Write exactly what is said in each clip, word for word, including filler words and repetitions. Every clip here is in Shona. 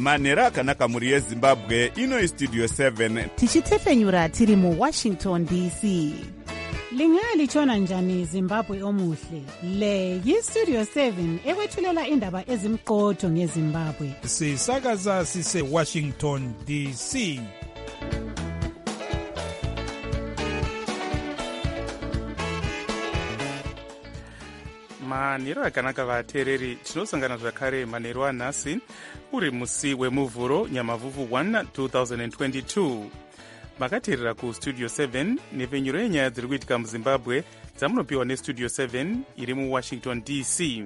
manhero akanaka mhuri yezimbabwe. Ino istudio seven tichitefenyura tiri muwashington D C. Lingalitshona njani Zimbabwe omuhle? Le yistudio seven ekwethulela indaba ezimqotho ngeZimbabwe. Sisakaza sise Washington D C. manhero akanaka vateereri, tinosangana zvakare manhero anhasi uri musi wemuvhuro nyamavhuvhu one two thousand twenty-two. makateerera kustudio seven nepfenyuro yenyaya dziri kuitika muzimbabwe dzamunopiwa nestudio seven iri muwashington D C.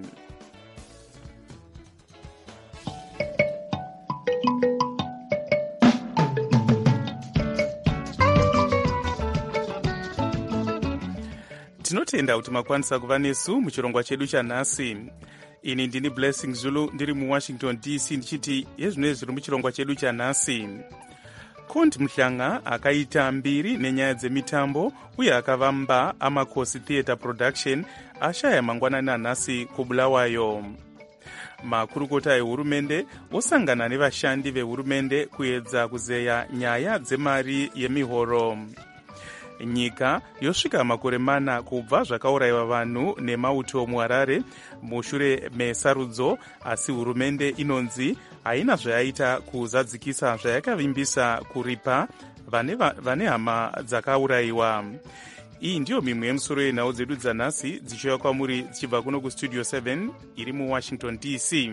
tinotenda kuti makwanisa kuva nesu muchirongwa chedu chanhasi. Ini ndini Blessing Zulu ndiri muwashington D C ndichiti yezvinezvi zviri muchirongwa chedu chanhasi. Condi Muhlanga akaita mbiri nenyaya dzemitambo uye akavamba Amakosi Theatre Production ashaya mangwanani anhasi kuBulawayo. Makurukota ehurumende osangana nevashandi vehurumende kuedza kuzeya nyaya dzemari yemihoro. Nyika yosvika makore mana kubva zvakaurayiwa vanhu nemauto muHarare mushure mesarudzo, asi hurumende inonzi haina zvayaita kuzadzikisa zvayakavimbisa kuripa vane, vane hama dzakaurayiwa. Iyi ndiyo mimwe yemusoro yenhau dzedu dzanhasi dzichiuya kwamuri dzichibva kuno kustudio seven iri muwashington D C.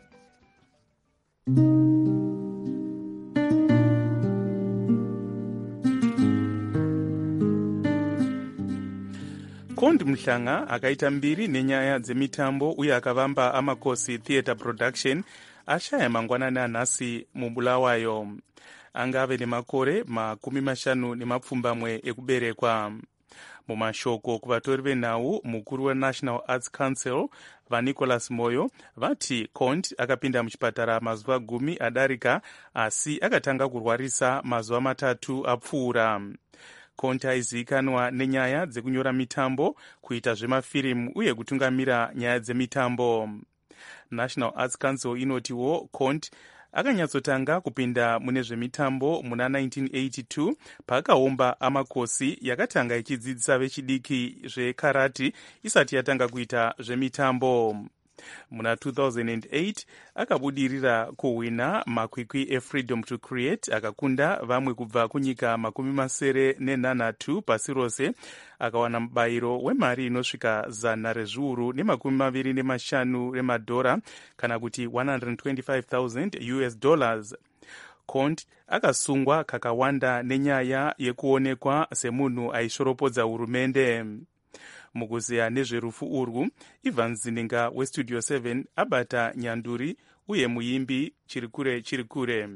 Condi Muhlanga akaita mbiri nenyaya dzemitambo uye akavamba Amakosi Theatre Production ashaya mangwanani anhasi muBulawayo. Angave nemakore makumi mashanu nemapfumbamwe ekuberekwa. Mumashoko kuvatori venhau, mukuru weNational Arts Council vaNicholas Moyo vati Condi akapinda muchipatara mazuva gumi adarika, asi akatanga kurwarisa mazuva matatu apfuura. Condi aizivikanwa nenyaya dzekunyora mitambo, kuita zvemafirimu uye kutungamira nyaya dzemitambo. National Arts Council inotiwo Condi akanyatsotanga kupinda mune zvemitambo muna nineteen eighty-two paakaumba Amakosi yakatanga ichidzidzisa vechidiki zvekarati isati yatanga kuita zvemitambo. Muna two thousand eight akabudirira kuhwina makwikwi eFreedom to Create, akakunda vamwe kubva kunyika makumi masere nenhanhatu pasi rose, akawana mubayiro wemari inosvika zana rezviuru nemakumi maviri nemashanu remadhora kana kuti one hundred twenty-five thousand U S dollars. Condi akasungwa kakawanda nenyaya yekuonekwa semunhu aishoropodza hurumende. Mukuzeya nezverufu urwu, Ivan Zininga westudio seven abata nyanduri uye muimbi chirikure chirikure.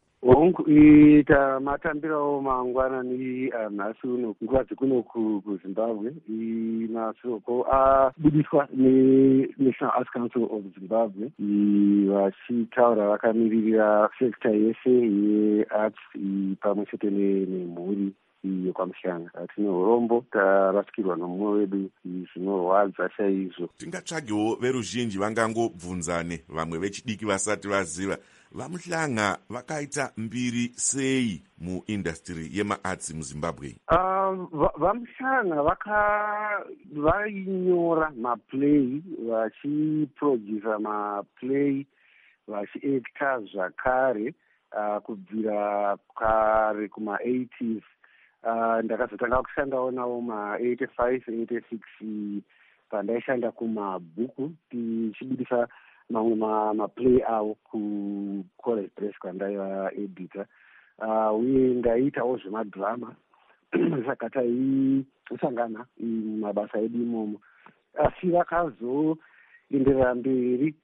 Ita matambirawo mangwanani anhasi uno nguva dzekuno kuZimbabwe masoko abudiswa neNational Arts Council of Zimbabwe vachitaura vakamiririra sekta yese yearts pamwe chete nemhuri yekwaMuhlanga. Tine urombo tarasikirwa nomumwe wedu, zvinorwadza chaizvo. Tingatsvagewo veruzhinji vangangobvunzane, vamwe vechidiki vasati vaziva vaMuhlanga vakaita mbiri sei muindustry yemaarts muZimbabwe. vaMuhlanga vainyora maplay, vachiprodusa maplay, vachiacta zvakare kubvira kare kuma eighties. Uh, ndakazotanga kushandawo nawo ma eighty-five eighty-six pandaishanda kumabhuku tichibudisa mamwe maplay ma avo kuCollege Press kwandaiva editor, uh, uye ndaiitawo zvemadhirama saka taisangana mumabasa edu imomo. Asi vakazoenderera mberi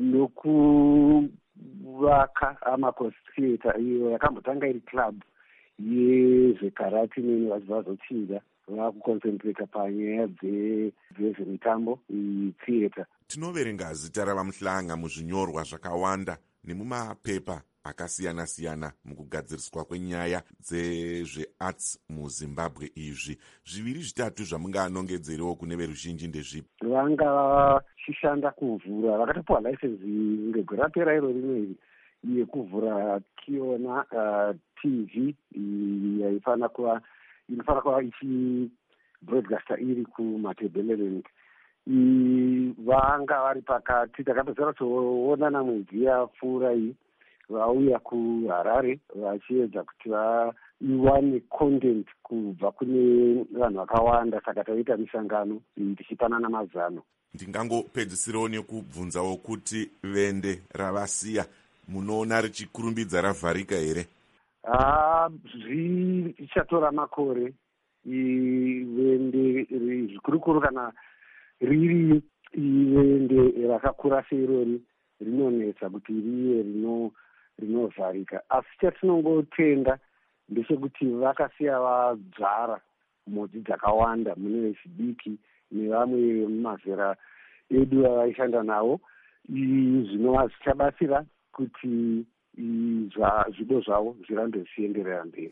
nokuvaka Amakosi Theatre, iyo yakambotanga iri club yezvekarati neni vachibva vazotsviga vakuconcentrata panyaya dzezvemitambo theatre. Tinoverenga zita ravaMuhlanga muzvinyorwa zvakawanda nemumapepa akasiyana-siyana mukugadziriswa kwenyaya dzezvearts muZimbabwe. Izvi zviviri zvitatu zvamunganongedzerewo kune veruzhinji ndezvipi? Vanga vachishanda kuvhura, vakatopiwa license ngegore rapera iro rimwe iri yekuvhura tiona uh, T V yaifana kuva inofana kuva ichibroadcasta iri kumatebeleland. Vanga vari pakati takapedzera kutoonana mwedzi yapfuura iyi vauya kuHarare vachiedza kuti vaiwane content kubva kune vanhu vakawanda, saka taita misangano tichipanana mazano. Ndingangopedzisirawo nekubvunzawo kuti vende ravasiya munoona richikurumbidza ravharika here? Ah, zvichatora makore ivende zvikurukuru kana riri ivende rakakura seirori rinonetsa kuti riye rino rinovharika. Asi chatinongotenda ndechekuti vakasiya vadzvara mhodzi dzakawanda mune vechidiki nevamwe mumazera edu vavaishanda navo, zvinova zvichabatsira kuti zvido zvavo zvirambe zvichienderera mberi.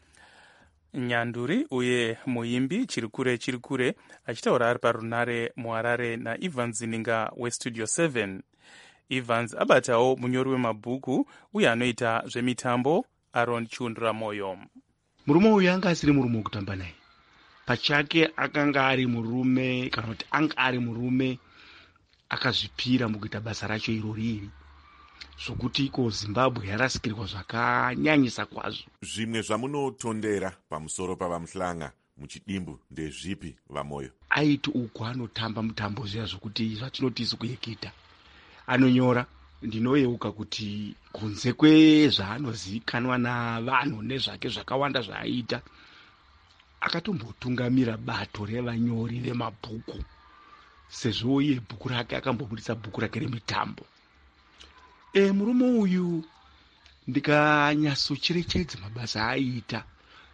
Nyanduri uye muimbi Chirikure Chirikure achitaura ari parunare muHarare naEvans Ninga westudio seven. Evans abatawo munyori wemabhuku uye anoita zvemitambo Aaron Chundra Moyo. Murume uyu anga asiri murume wekutamba naye pachake, akanga ari murume kana kuti anga ari murume akazvipira mukuita basa racho irori iri, zvokuti iko Zimbabwe yarasikirwa zvakanyanyisa kwazvo. Zvimwe zvamunotondera pamusoro pavamuhlanga muchidimbu ndezvipi vaMoyo? Aiti uku anotamba mutambo zviya zvokuti zvatinoti isu kuyekita, anonyora. Ndinoyeuka kuti kunze kwezvaanozikanwa navanhu nezvake zvakawanda zvaaita, akatombotungamira bato revanyori vemabhuku, sezvo iye bhuku rake akambobudisa bhuku rake remitambo. E, murume uyu ndikanyatsocherechedza mabasa aiita,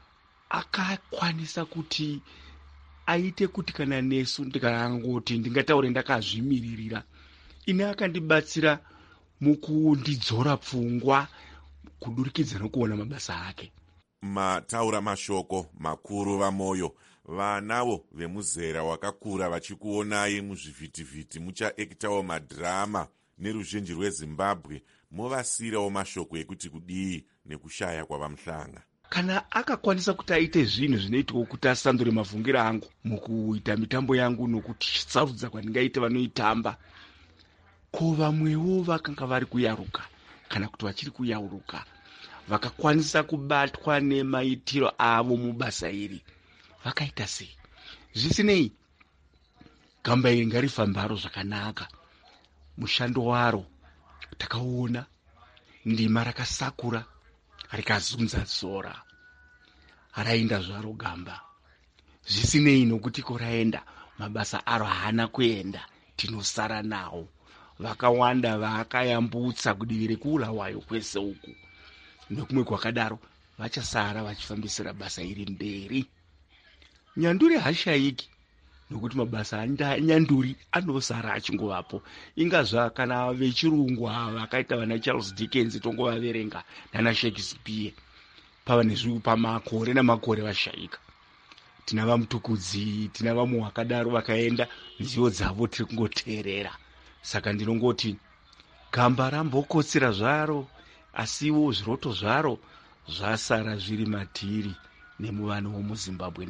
akakwanisa kuti aite kuti kana nesu ndikangoti ndingataure ndakazvimiririra, ine akandibatsira mukundidzora pfungwa kudurikidza nokuona mabasa ake. Mataura mashoko makuru vaMoyo, vanavo vemuzera wakakura vachikuonai muzvivhitivhiti muchaekitawo madhirama neruzhinji rweZimbabwe, movasirawo mashoko ekuti kudii nekushaya kwavamuhlanga. Kana akakwanisa kuti aite zvinhu zvinoitwa kuti asandure mavhungiro angu mukuita mitambo yangu nokuti sarudza kwandingaite vanoitamba, ko vamwewo vakanga vari kuyaruka kana kuti vachiri kuyauruka vakakwanisa kubatwa nemaitiro avo mubasa iri, vakaita sei? Zvisinei, gamba iri ngarifambaro zvakanaka. Mushando waro takauona, ndima rakasakura rikazunza zora, raenda zvaro gamba. Zvisinei nokuti koraenda, mabasa aro haana kuenda, tinosara nawo. Vakawanda vakayambutsa kudivi rekuulawayo kwese uku nekumwe kwakadaro, vachasara vachifambisira basa iri mberi. Nyanduri hashaiki nokuti mabasa anyanduri anosara achingovapo, ingazva kana vechirungu ava vakaita vana Charles Dickens tongovaverenga nana Shakespeare pava nezviu pamakore namakore vashaika. Tina vamutukudzi, tina vamwe vakadaro vakaenda, nzivo dzavo tiri kungoteerera. Saka ndinongoti gamba rambokotsera zvaro, asiwo zviroto zvaro zvasara zviri matiri nemuvanhu womuZimbabwe.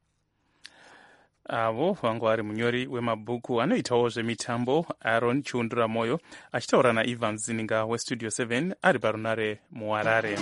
Avo vanga vari munyori wemabhuku anoitawo zvemitambo Aaron Chundra Moyo achitaura naEvans Ninga westudio seven ari parunare muHarare.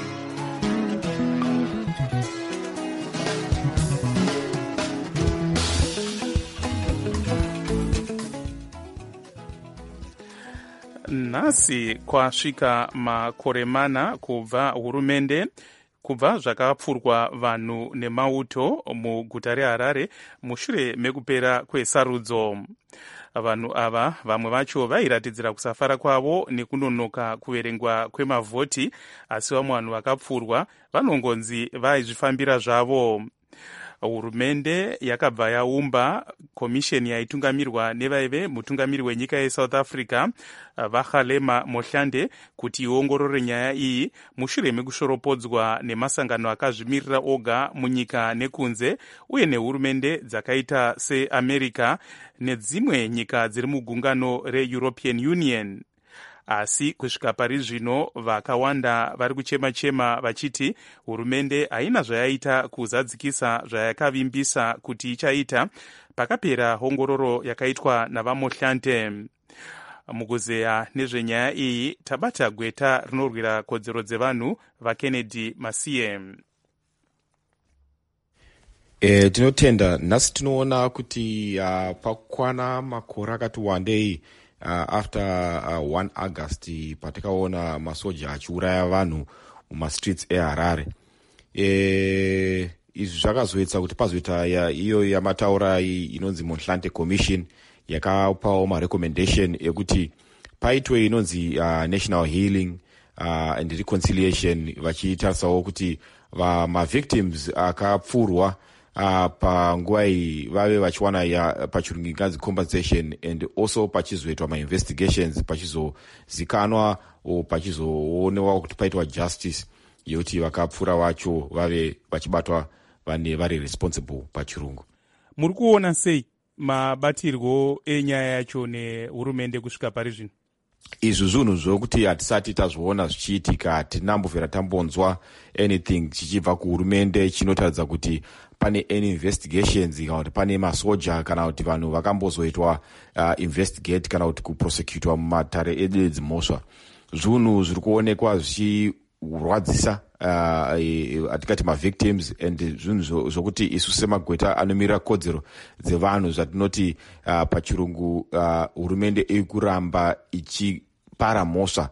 Nhasi kwasvika makore mana kubva hurumende kubva zvakapfurwa vanhu nemauto muguta reHarare mushure mekupera kwesarudzo. Vanhu ava vamwe vacho vairatidzira kusafara kwavo nekunonoka kuverengwa kwemavhoti, asi vamwe vanhu vakapfurwa vanongonzi vaizvifambira zvavo. Hurumende yakabva yaumba komisheni yaitungamirwa nevaive mutungamiri wenyika yeSouth Africa Vakhalema Mohlande kuti iongorore nyaya iyi mushure mekushoropodzwa nemasangano akazvimirira oga munyika nekunze uye nehurumende dzakaita seAmerica nedzimwe nyika dziri mugungano reEuropean Union. asi kusvika pari zvino vakawanda vari kuchema-chema vachiti hurumende haina zvayaita kuzadzikisa zvayakavimbisa kuti ichaita pakapera ongororo yakaitwa navamohlante. Mukuzeya nezvenyaya iyi tabata gweta rinorwira kodzero dzevanhu vaKennedy Masiye. E, tinotenda nhasi tinoona kuti uh, pakwana makore akati wandei uh, after uh, one August patakaona masoja achiuraya vanhu mumastreets eHarare. E, izvi zvakazoita kuti pazoita iyo yamataura inonzi Mohlante Commission yakapawo marecommendation ekuti paitwe inonzi uh, National Healing uh, and Reconciliation vachitarisawo kuti mavictims akapfurwa Uh, panguva iyi vave vachiwana ya pachirungu inganzi compensation and also pachizoitwa mainvestigations pachizozikanwa o pachizoonewa kuti paitwa justice yekuti vakapfura vacho vave vachibatwa vane vari responsible pachirungu. Muri kuona sei mabatirwo enyaya yacho nehurumende kusvika pari zvino? Izvi zvinhu zvokuti hatisati tazviona zvichiitika, hatinambovhera tambonzwa anything chichibva kuhurumende chinotaridza kuti pane any investigations kana kuti pane masoja kana kuti vanhu vakambozoitwa uh, investigate kana kuti kuprosecutwa mumatare edu edzimhosva. Zvinhu zviri kuonekwa zvichirwadzisa uh, hatikati mavictims and zvinhu zvokuti isu semagweta anomirira kodzero dzevanhu zvatinoti uh, pachirungu uh, hurumende iri kuramba ichipara mhosva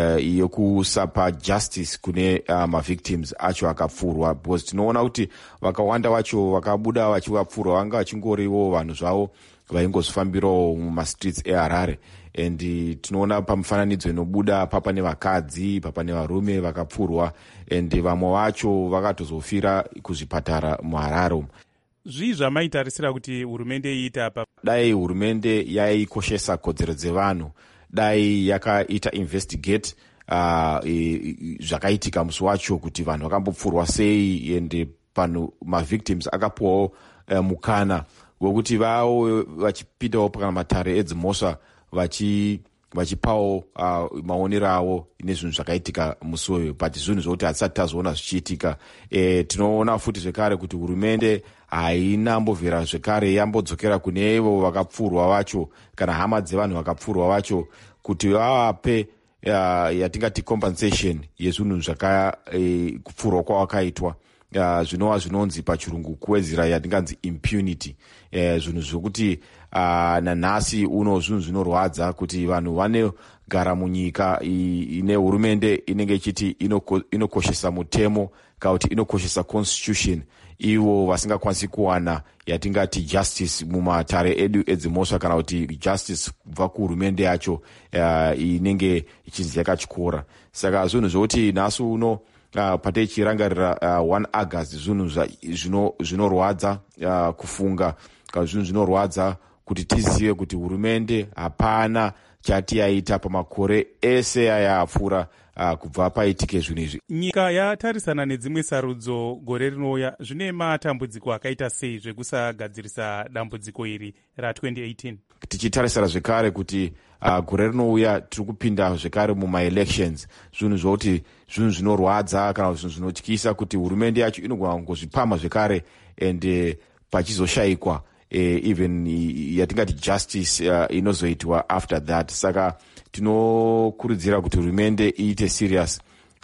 yokusapa justice kune uh, mavictims acho akapfurwa, because tinoona kuti vakawanda vacho vakabuda vachivapfurwa vanga vachingoriwo vanhu zvavo vaingozvifambirawo mumastreets eHarare. And uh, tinoona pamufananidzo inobuda papa nevakadzi papa nevarume vakapfurwa and vamwe vacho vakatozofira kuzvipatara muHarare. Zvii zvamaitarisira kuti hurumende iita apa? Dai hurumende yaikoshesa kodzero dzevanhu, dai yakaita investigate uh, e, zvakaitika musi wacho kuti vanhu vakambopfurwa sei ende panhu mavictims akapuwawo uh, mukana wekuti vavo vachipindawo pakana matare edzimhosva vachi vachipawo uh, maonero avo nezvinhu zvakaitika musi uyu, but zvinhu zvokuti hatisati tazoona zvichiitika. E, tinoona futi zvekare kuti hurumende hainambovhera zvekare yambodzokera kune ivo vakapfurwa vacho kana hama dzevanhu vakapfurwa vacho kuti vavape uh, yatingati compensation yezvinhu zvakapfurwa e, kwavakaitwa. Uh, zvinova zvinonzi pachirungu kuwedzera yatinganzi impunity. Uh, zvinhu zvokuti uh, nanhasi uno zvinhu zvinorwadza kuti vanhu vanogara munyika ine hurumende inenge ichiti inoko, inokoshesa mutemo kana kuti inokoshesa constitution, ivo vasingakwanisi kuwana yatingati justice mumatare edu edzimhosva kana kuti justice kubva kuhurumende yacho uh, inenge ichinzi yakatyora. Saka zvinhu zvokuti nhasi uno Uh, pateichirangarira uh, one August zvinhu zvinorwadza uh, kufunga kana zvinhu zvinorwadza kuti tizive kuti hurumende hapana chati yaita pamakore ese ayapfuura uh, kubva paitike zvinhu izvi. Nyika yatarisana nedzimwe sarudzo gore rinouya, zvine matambudziko akaita sei zvekusagadzirisa dambudziko iri ra twenty eighteen? Tichitarisira zvekare kuti uh, gore rinouya tiri kupinda zvekare mumaelections, zvinhu zvokuti zvinhu zvinorwadza kana zvinhu zvinotyisa kuti hurumende yacho inogona kungozvipama zvekare and uh, pachizoshayikwa uh, even uh, yatingati justice uh, inozoitwa after that. Saka tinokurudzira kuti hurumende iite serious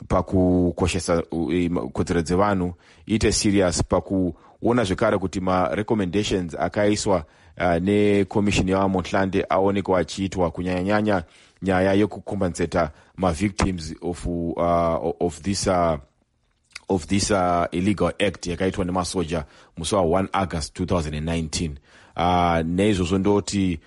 pakukoshesa uh, kodzero dzevanhu, iite serious pakuona zvekare kuti marecommendations akaiswa uh, necommission yavamohlande aonekwa achiitwa, kunyanyanyanya nyaya yekucompensata mavictims of uh, of this uh, of this uh, illegal act yakaitwa nemasoja musi wa one August twenty nineteen. Uh, neizvozvo ndoti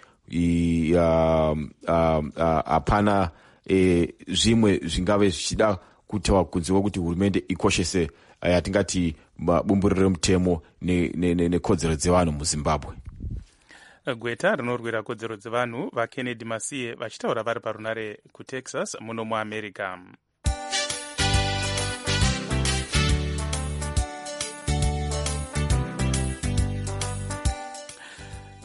hapana uh, uh, uh, e, zvimwe zvingave zvichida kutaura kunziwa kuti hurumende ikoshese uh, yatingati bumburiro remutemo nekodzero ne, ne dzevanhu muZimbabwe. Gweta rinorwira kodzero dzevanhu vaKennedy Masiye vachitaura vari parunare kuTexas muno muAmerica.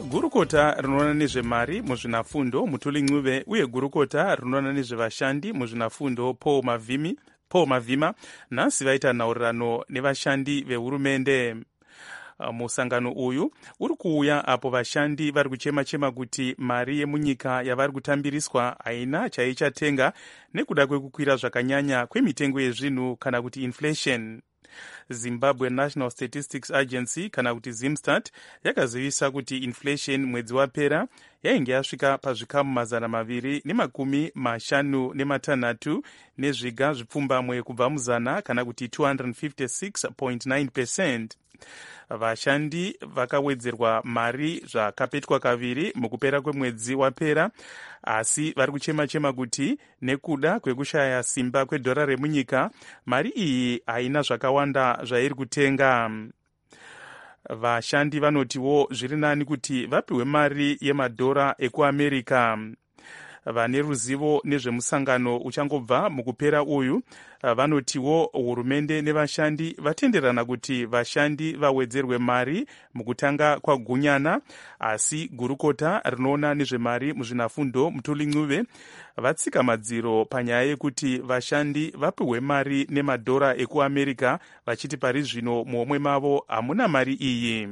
gurukota rinoona nezvemari muzvinafundo Mutuli Ncube uye gurukota rinoona nezvevashandi muzvinafundo Paul Mavimi Paul Mavima nhasi vaita nhaurirano nevashandi vehurumende. Musangano uyu uri kuuya apo vashandi vari kuchema-chema kuti mari yemunyika yavari kutambiriswa haina chaichatenga nekuda kwekukwira zvakanyanya kwemitengo yezvinhu kana kuti inflation. Zimbabwe National Statistics Agency kana kuti Zimstat yakazivisa kuti inflation mwedzi wapera yainge yasvika pazvikamu mazana maviri nemakumi mashanu nematanhatu nezviga zvipfumbamwe kubva muzana kana kuti two hundred fifty-six point nine percent. Vashandi vakawedzerwa mari zvakapetwa kaviri mukupera kwemwedzi wapera, asi vari kuchema-chema kuti nekuda kwekushaya simba kwedhora remunyika mari iyi haina zvakawanda zvairi kutenga. Vashandi vanotiwo zviri nani kuti vapiwe mari yemadhora ekuAmerica. Vane ruzivo nezvemusangano uchangobva mukupera uyu vanotiwo hurumende nevashandi vatenderana kuti vashandi vawedzerwe mari mukutanga kwagunyana, asi gurukota rinoona nezvemari muzvinafundo Mutuli Ncube vatsika madziro panyaya yekuti vashandi vapiwe mari nemadhora ekuAmerica, vachiti pari zvino muhomwe mavo hamuna mari iyi.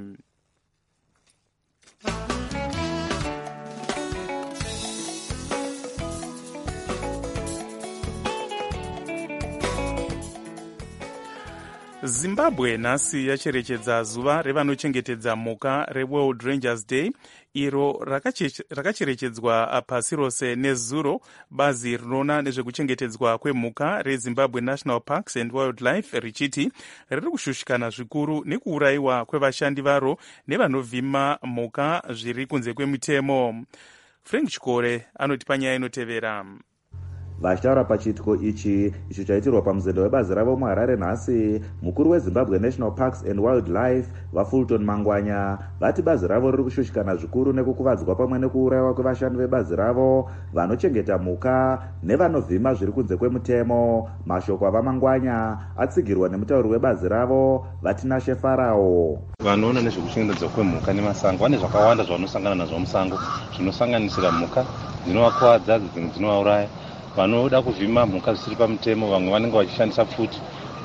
Zimbabwe nhasi yacherechedza zuva revanochengetedza mhuka reWorld Rangers Day, iro rakacherechedzwa pasi rose nezuro bazi rinoona nezvekuchengetedzwa kwemhuka reZimbabwe National Parks and Wildlife richiti riri kushushikana zvikuru nekuurayiwa kwevashandi varo nevanovhima mhuka zviri kunze kwemutemo. Frank Chikore anoti panyaya inotevera. Vachitaura pachiitiko ichi icho chaitirwa pamuzendo webazi ravo muHarare nhasi, mukuru weZimbabwe National Parks and Wildlife vaFulton Mangwanya vati bazi ravo riri kushushikana zvikuru nekukuvadzwa pamwe nekuurayiwa kwevashandi vebazi ravo vanochengeta mhuka nevanovhima zviri kunze kwemutemo. Mashoko avaMangwanya atsigirwa nemutauri webazi ravo Vatinashe Farao. Vanoona nezvekuchengetedzwa kwemhuka nemasango vane zvakawanda zvanosangana nazvo musango, zvinosanganisira mhuka dzinovakuwadza, dzimwe dzinovauraya. Vanoda kuvhima mhuka zvisiri pamutemo, vamwe vanenge vachishandisa futi,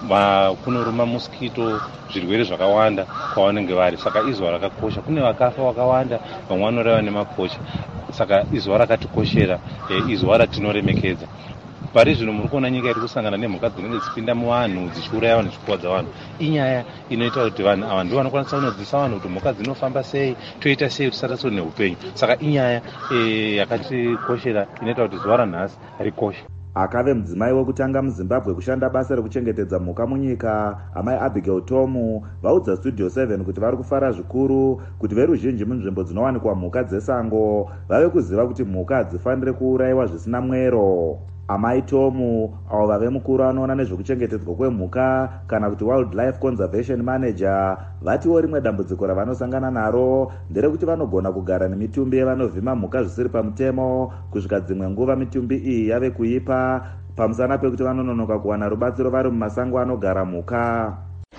kunoruma mosquito, zvirwere zvakawanda kwavanenge vari. Saka izuva rakakosha. Kune vakafa vakawanda, vamwe vanoraiwa nemakocha. Saka izuva rakatikoshera, izuva ratinoremekedza. Pari zvino muri kuona nyika iri kusangana nemhuka dzinenge dzichipinda muvanhu dzichiuraya vanhu zvikuvadza vanhu. Inyaya inoita kuti vanhu ava ndivo vanokwanisa kunodzidzisa vanhu kuti mhuka dzinofamba sei, toita sei kuti tisaraswe neupenyu. Saka inyaya e, yakatikoshera inoita kuti zuva ranhasi rikoshe. Akave mudzimai wekutanga muZimbabwe kushanda basa rekuchengetedza mhuka munyika, amai Abigail Tomu vaudza Studio seven kuti vari kufara zvikuru kuti veruzhinji munzvimbo dzinowanikwa mhuka dzesango vave kuziva kuti mhuka hadzifaniri kuurayiwa zvisina mwero. Amai Tomu avo vave mukuru anoona nezvekuchengetedzwa kwemhuka kana kuti Wildlife Conservation Manager vatiwo rimwe dambudziko ravanosangana naro nderekuti vanogona kugara nemitumbi yevanovhima mhuka zvisiri pamutemo kusvika dzimwe nguva mitumbi iyi yave kuipa pamusana pekuti vanononoka kuwana rubatsiro vari mumasango anogara mhuka.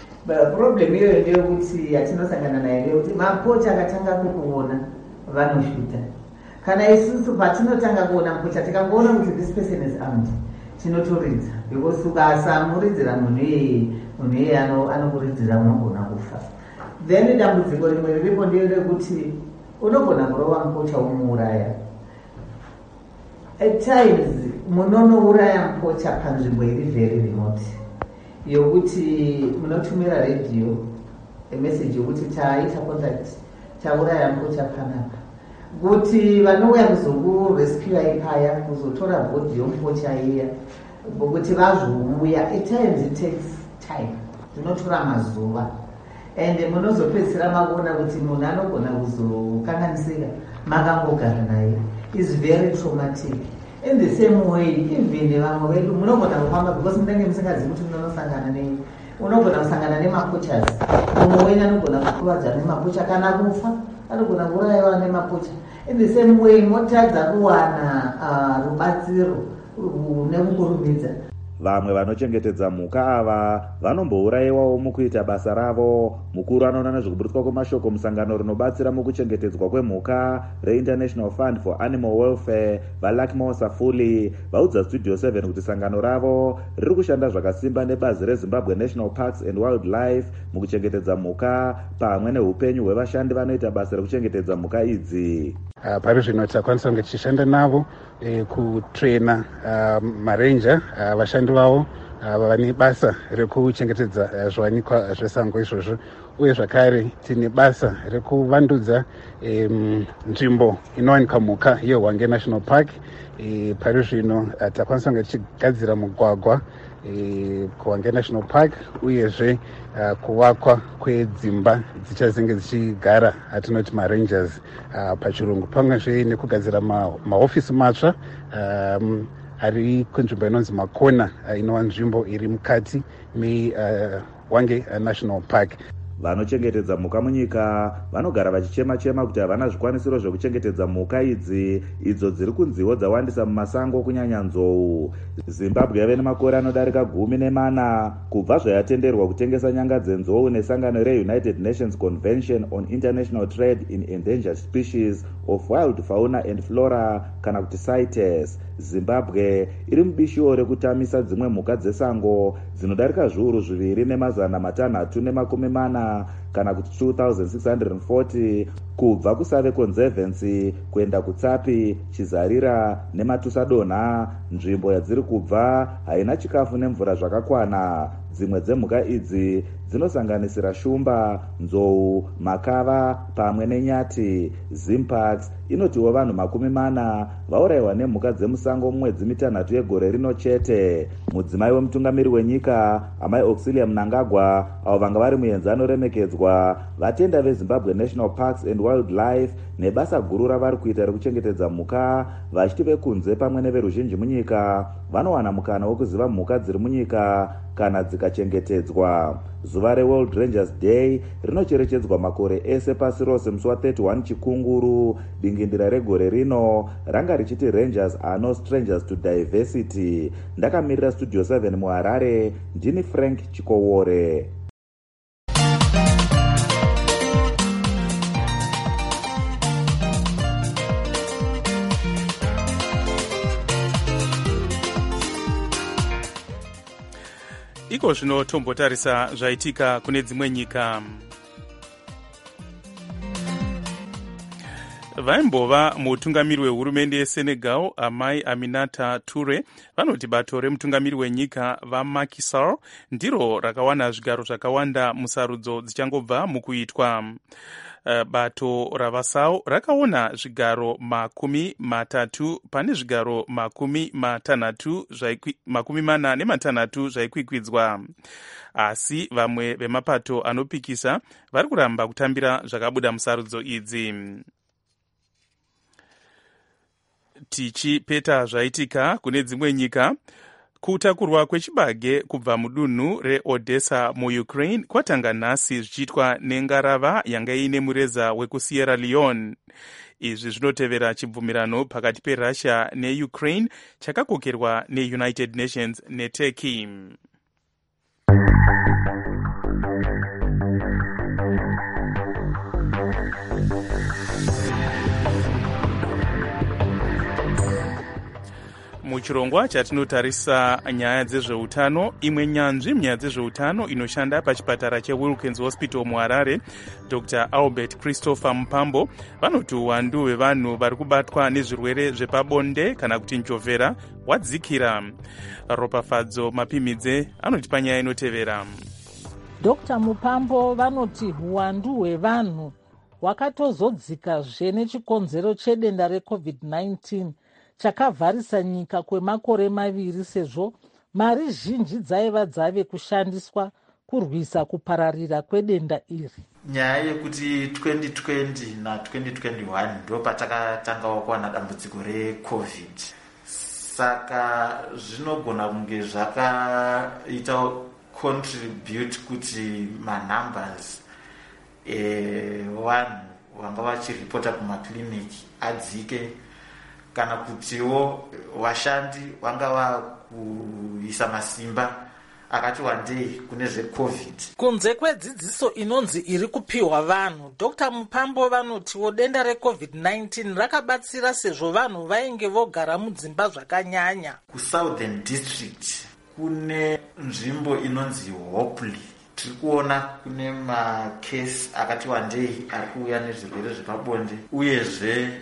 Problem iyoyo ndeyekuti yatinosangana nayo ndeyekuti mapocha akatanga kukuona vanoshuta. Kana isusu patinotanga kuona mpocha tikangoona kuti this person is armed tinotoridza, because ukasamuridzira munhu iyeye munhu iyeye anokuridzira unogona kufa. Then dambudziko rimwe riripo nderekuti unogona kurova mpocha umuuraya. At times munonouraya mpocha panzvimbo iri very remote yokuti munotumira radio emessage yokuti taita contact tauraya mpocha panapa, kuti vanouya kuzokurescue ipaya kuzotora bhodhi yompocha iya kuti vazouya. At times it takes time, zvinotora mazuva, and munozopedzisira makuona kuti munhu anogona kuzokanganisika makangogara naye. Is very traumatic. In the same way, even vamwe vedu munogona kufamba because munenge musingazivi kuti munonosangana nei, unogona kusangana nemapochas, mumwe wenyu anogona kukuvadza nemapocha kana kufa, anogona kuurayiwa nemapocha. In the same way, motadza kuwana uh, rubatsiro nekukurumidza. vamwe vanochengetedza mhuka ava vanombourayiwawo mukuita basa ravo. Mukuru anoona nezvekuburutswa kwemashoko musangano rinobatsira mukuchengetedzwa kwemhuka reInternational Fund for Animal Welfare vaLakmo Safuli vaudza Studio seven kuti sangano ravo riri kushanda zvakasimba nebazi reZimbabwe National Parks and Wildlife mukuchengetedza mhuka pamwe neupenyu hwevashandi vanoita basa rekuchengetedza mhuka idzi. Uh, pari zvino takwanisa kunge tichishanda navo eh, kutraina uh, marenja uh, vashandi vavo uh, vane basa rekuchengetedza uh, zviwanikwa zvesango izvozvo, uye zvakare tine basa rekuvandudza um, nzvimbo inowanikwa mhuka yeHwange National Park. E, pari zvino uh, takwanisa kunge tichigadzira mugwagwa e, kuHwange National Park, uyezve uh, kuvakwa kwedzimba dzichazenge dzichigara atinoti marangers uh, pachirungu, pamwezve nekugadzira mahofisi ma matsva um, ari kunzvimbo inonzi makona uh, inova nzvimbo iri mukati meHwange uh, National Park. Vanochengetedza mhuka munyika vanogara vachichema-chema kuti havana zvikwanisiro zvekuchengetedza mhuka idzi idzo dziri kunziwo dzawandisa mumasango kunyanya nzou. Zimbabwe yave nemakore anodarika gumi nemana kubva zvayatenderwa kutengesa nyanga dzenzou nesangano reUnited Nations Convention on International Trade in Endangered Species of Wild Fauna and Flora kana kuti CITES. Zimbabwe iri mubishiwo rekutamisa dzimwe mhuka dzesango dzinodarika zviuru zviviri nemazana matanhatu nemakumi mana kana kuti two thousand six hundred forty kubva kusave conservancy kuenda kutsapi, chizarira nematusadonha. Nzvimbo yadziri kubva haina chikafu nemvura zvakakwana. Dzimwe dzemhuka idzi dzinosanganisira shumba, nzou, makava pamwe nenyati. Zimpax inotiwo vanhu makumi mana vaurayiwa nemhuka dzemusango mumwedzi mitanhatu yegore rino chete. Mudzimai wemutungamiri wenyika Amai Auxilium Mnangagwa, avo vanga vari muenzano remekedzwa, vatenda veZimbabwe National Parks and Wildlife nebasa guru ravari kuita rekuchengetedza mhuka, vachiti vekunze pamwe neveruzhinji munyika vanowana mukana wekuziva mhuka dziri munyika kana dzikachengetedzwa. Zuva reWorld Rangers Day rinocherechedzwa makore ese pasi rose musi wa31 Chikunguru. Dingindira regore rino ranga richiti Rangers are no strangers to diversity. Ndakamirira Studio seven muHarare, ndini Frank Chikowore. Iko zvino tombotarisa zvaitika kune dzimwe nyika. Vaimbova mutungamiri wehurumende yeSenegal Amai Aminata Toure vanoti bato remutungamiri wenyika vaMacky Sall ndiro rakawana zvigaro zvakawanda musarudzo dzichangobva mukuitwa. Uh, bato ravasau rakaona zvigaro makumi matatu pane zvigaro makumi matanhatu makumi mana nematanhatu zvaikwikwidzwa, asi vamwe vemapato anopikisa vari kuramba kutambira zvakabuda musarudzo idzi. Tichipeta zvaitika kune dzimwe nyika, kutakurwa kwechibage kubva mudunhu reOdessa muUkraine kwatanga nhasi zvichiitwa nengarava yanga ine mureza wekuSierra Leone. Izvi zvinotevera chibvumirano pakati peRussia neUkraine chakakokerwa neUnited Nations neTurkey. Muchirongwa chatinotarisa nyaya dzezveutano, imwe nyanzvi munyaya dzezveutano inoshanda pachipatara cheWilkins Hospital muHarare, Doctor Albert Christopher Mupambo, vanoti uwandu hwevanhu vari kubatwa nezvirwere zvepabonde kana kuti njovera wadzikira. Ropafadzo Mapimidze anoti panyaya inotevera. Doctor Mupambo vanoti uwandu hwevanhu hwakatozodzikazve nechikonzero chedenda reCovid nineteen chakavharisa nyika kwemakore maviri, sezvo mari zhinji dzaiva dzave kushandiswa kurwisa kupararira kwedenda iri. Nyaya yekuti twenty twenty na twenty twenty-one ndo patakatanga kuwana dambudziko reCovid, saka zvinogona kunge zvakaita contribute kuti manumbers evanhu vanga vachiripota kumakliniki adzike kana kutiwo vashandi vangava kuisa masimba akati wandei kune zvecovid. Kunze kwedzidziso inonzi iri kupiwa vanhu, Dr Mupambo vanotiwo denda recovid nineteen rakabatsira sezvo vanhu vainge vogara mudzimba zvakanyanya. Kusouthern district kune nzvimbo inonzi Hopley. Tiri kuona kune makesi akati wandei ari kuuya nezvirwere zvepabonde, uyezve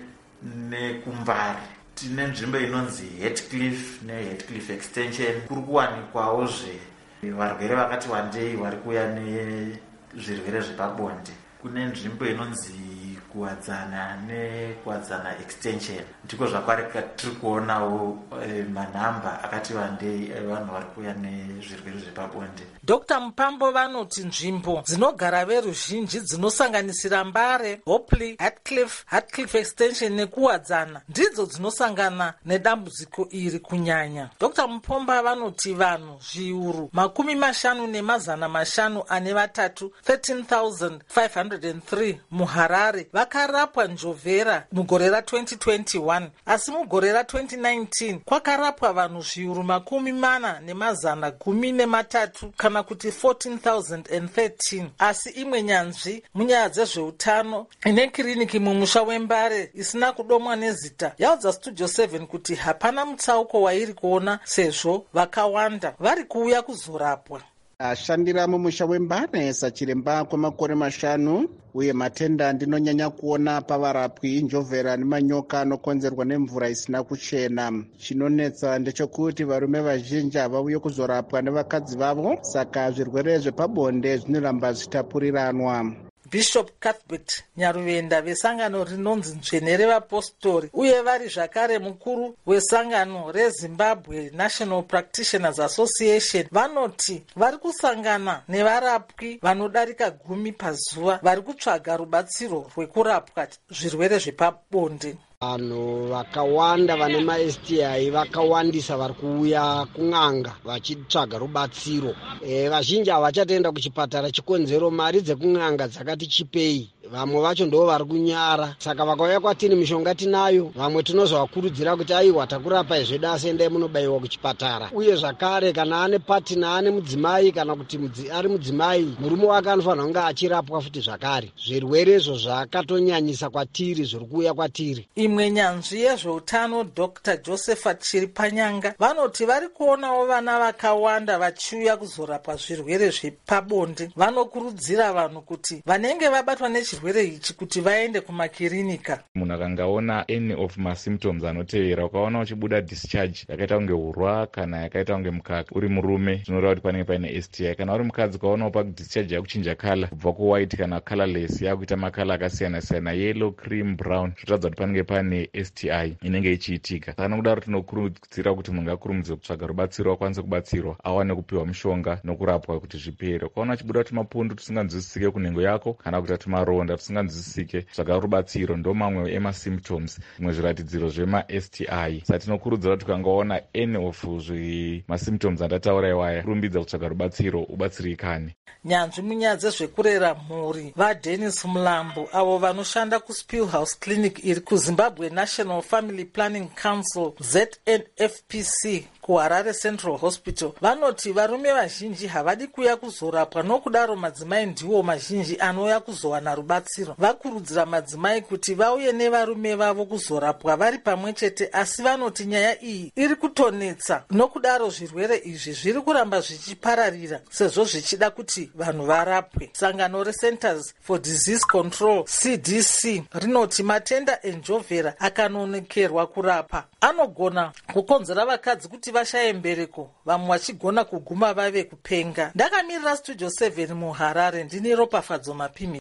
nekumbari tine nzvimbo inonzi Heathcliff neHeathcliff extension. Kuri kuwanikwawozve varwere vakati wandei vari kuuya nezvirwere zvepabonde. Kune nzvimbo inonzi kuwadzana nekuwadzana extension, ndiko zvakare tiri kuonawo e, manhamba akati wandei evanhu vari kuuya nezvirwere zvepabonde. Dr Mupambo vanoti nzvimbo dzinogara veruzhinji dzinosanganisira Mbare, Hopley, Heathcliff, Heathcliff extension nekuwadzana ndidzo dzinosangana nedambudziko iri kunyanya. Dr Mupomba vanoti vanhu zviuru makumi mashanu nemazana mashanu ane vatatu thirteen thousand five hundred three muHarare vakarapwa njovera mugore ra twenty twenty-one, asi mugore ra twenty nineteen kwakarapwa vanhu zviuru makumi mana nemazana gumi nematatu kana kuti fourteen thousand thirteen. Asi imwe nyanzvi munyaya dzezveutano ine kiriniki mumusha wembare isina kudomwa nezita yaudza Studio seven kuti hapana mutsauko wairi kuona sezvo vakawanda vari kuuya kuzorapwa. Ashandira mumusha wembare sachiremba kwemakore mashanu, uye matenda ndinonyanya kuona pavarapwi njovera nemanyoka anokonzerwa nemvura isina kuchena. Chinonetsa ndechekuti varume vazhinji havauye kuzorapwa nevakadzi vavo, saka zvirwere zvepabonde zvinoramba zvichitapuriranwa. Bishop Cuthbert Nyaruvenda vesangano rinonzi Nzvene revapostori uye vari zvakare mukuru wesangano reZimbabwe National Practitioners Association vanoti vari kusangana nevarapwi vanodarika gumi pazuva vari kutsvaga rubatsiro rwekurapwa zvirwere zvepabonde. Vanhu vakawanda vane ma-S T I vakawandisa vari kuuya kun'anga vachitsvaga rubatsiro. E, vazhinji havachatenda kuchipatara chikonzero mari dzekun'anga dzakati chipei. Vamwe vacho ndo vari kunyara, saka vakauya kwatiri mishonga tinayo. Vamwe tinozovakurudzira kuti aiwa takurapa izveda asi endai munobayiwa kuchipatara. Uye zvakare kana ane patina ane mudzimai kana kuti mudzi, ari mudzimai murume wake anofanira kunge achirapwa futi zvakare. Zvirwerezvo zvakatonyanyisa kwatiri zviri kuuya kwatiri. Imwe nyanzvi yezveutano Dr Josephat Chiripanyanga vanoti vari kuonawo vana vakawanda vachiuya kuzorapwa zvirwere zvepabonde. Vanokurudzira vanhu kuti vanenge vabatwa nechirwere ichi kuti vaende kumakirinika. Munhu akangaona any of masymptoms anotevera, ukaona uchibuda discharge yakaita kunge urwa kana yakaita kunge mukaka, uri murume zvinoreva kuti panenge paine S T I. Kana uri mukadzi ukaonawo padischarge yakuchinja kala kubva kuwhite kana colorless yakuita makala akasiyana siyana, yellow, cream, brown, zvotaridza kuti panenge pane S T I inenge ichiitika. Saka nokudaro tinokurudzira kuti munhu ngakurumidze kutsvaga rubatsiro, akwanise kubatsirwa, awane kupiwa mishonga nokurapwa kuti zvipere. Ukaona uchibuda tumapundu tusinganzwisisike kunhengo yako kana kuita tumaronda tusinganzwisisike, tsvaga rubatsiro. Ndo mamwe emasymptoms, zvimwe zviratidziro zvema-S T I. Saka tinokurudzira kuti ukangaona any of masymptoms andataura iwaya, kurumbidza kutsvaga rubatsiro ubatsirikane. Nyanzvi munyaya dzezvekurera mhuri vaDennis Mulambo avo vanoshanda kuSpillhouse Clinic iri kuZimbabwe National Family Planning Council Z N F P C kuHarare Central Hospital vanoti varume vazhinji havadi kuuya kuzorapwa, nokudaro madzimai ndiwo mazhinji anouya kuzowana rubatsiro. Vakurudzira madzimai kuti vauye nevarume vavo kuzorapwa vari pamwe chete, asi vanoti nyaya iyi iri kutonetsa, nokudaro zvirwere izvi zviri kuramba zvichipararira sezvo zvichida kuti vanhu varapwe. Sangano reCenters for Disease Control C D C rinoti matenda enjovhera akanonokerwa kurapa anogona kukonzera vakadzi kuti vashaye mbereko, vamwe vachigona kuguma vave kupenga. Ndakamirira Studio seven muHarare, ndini Ropafadzo Mapimi.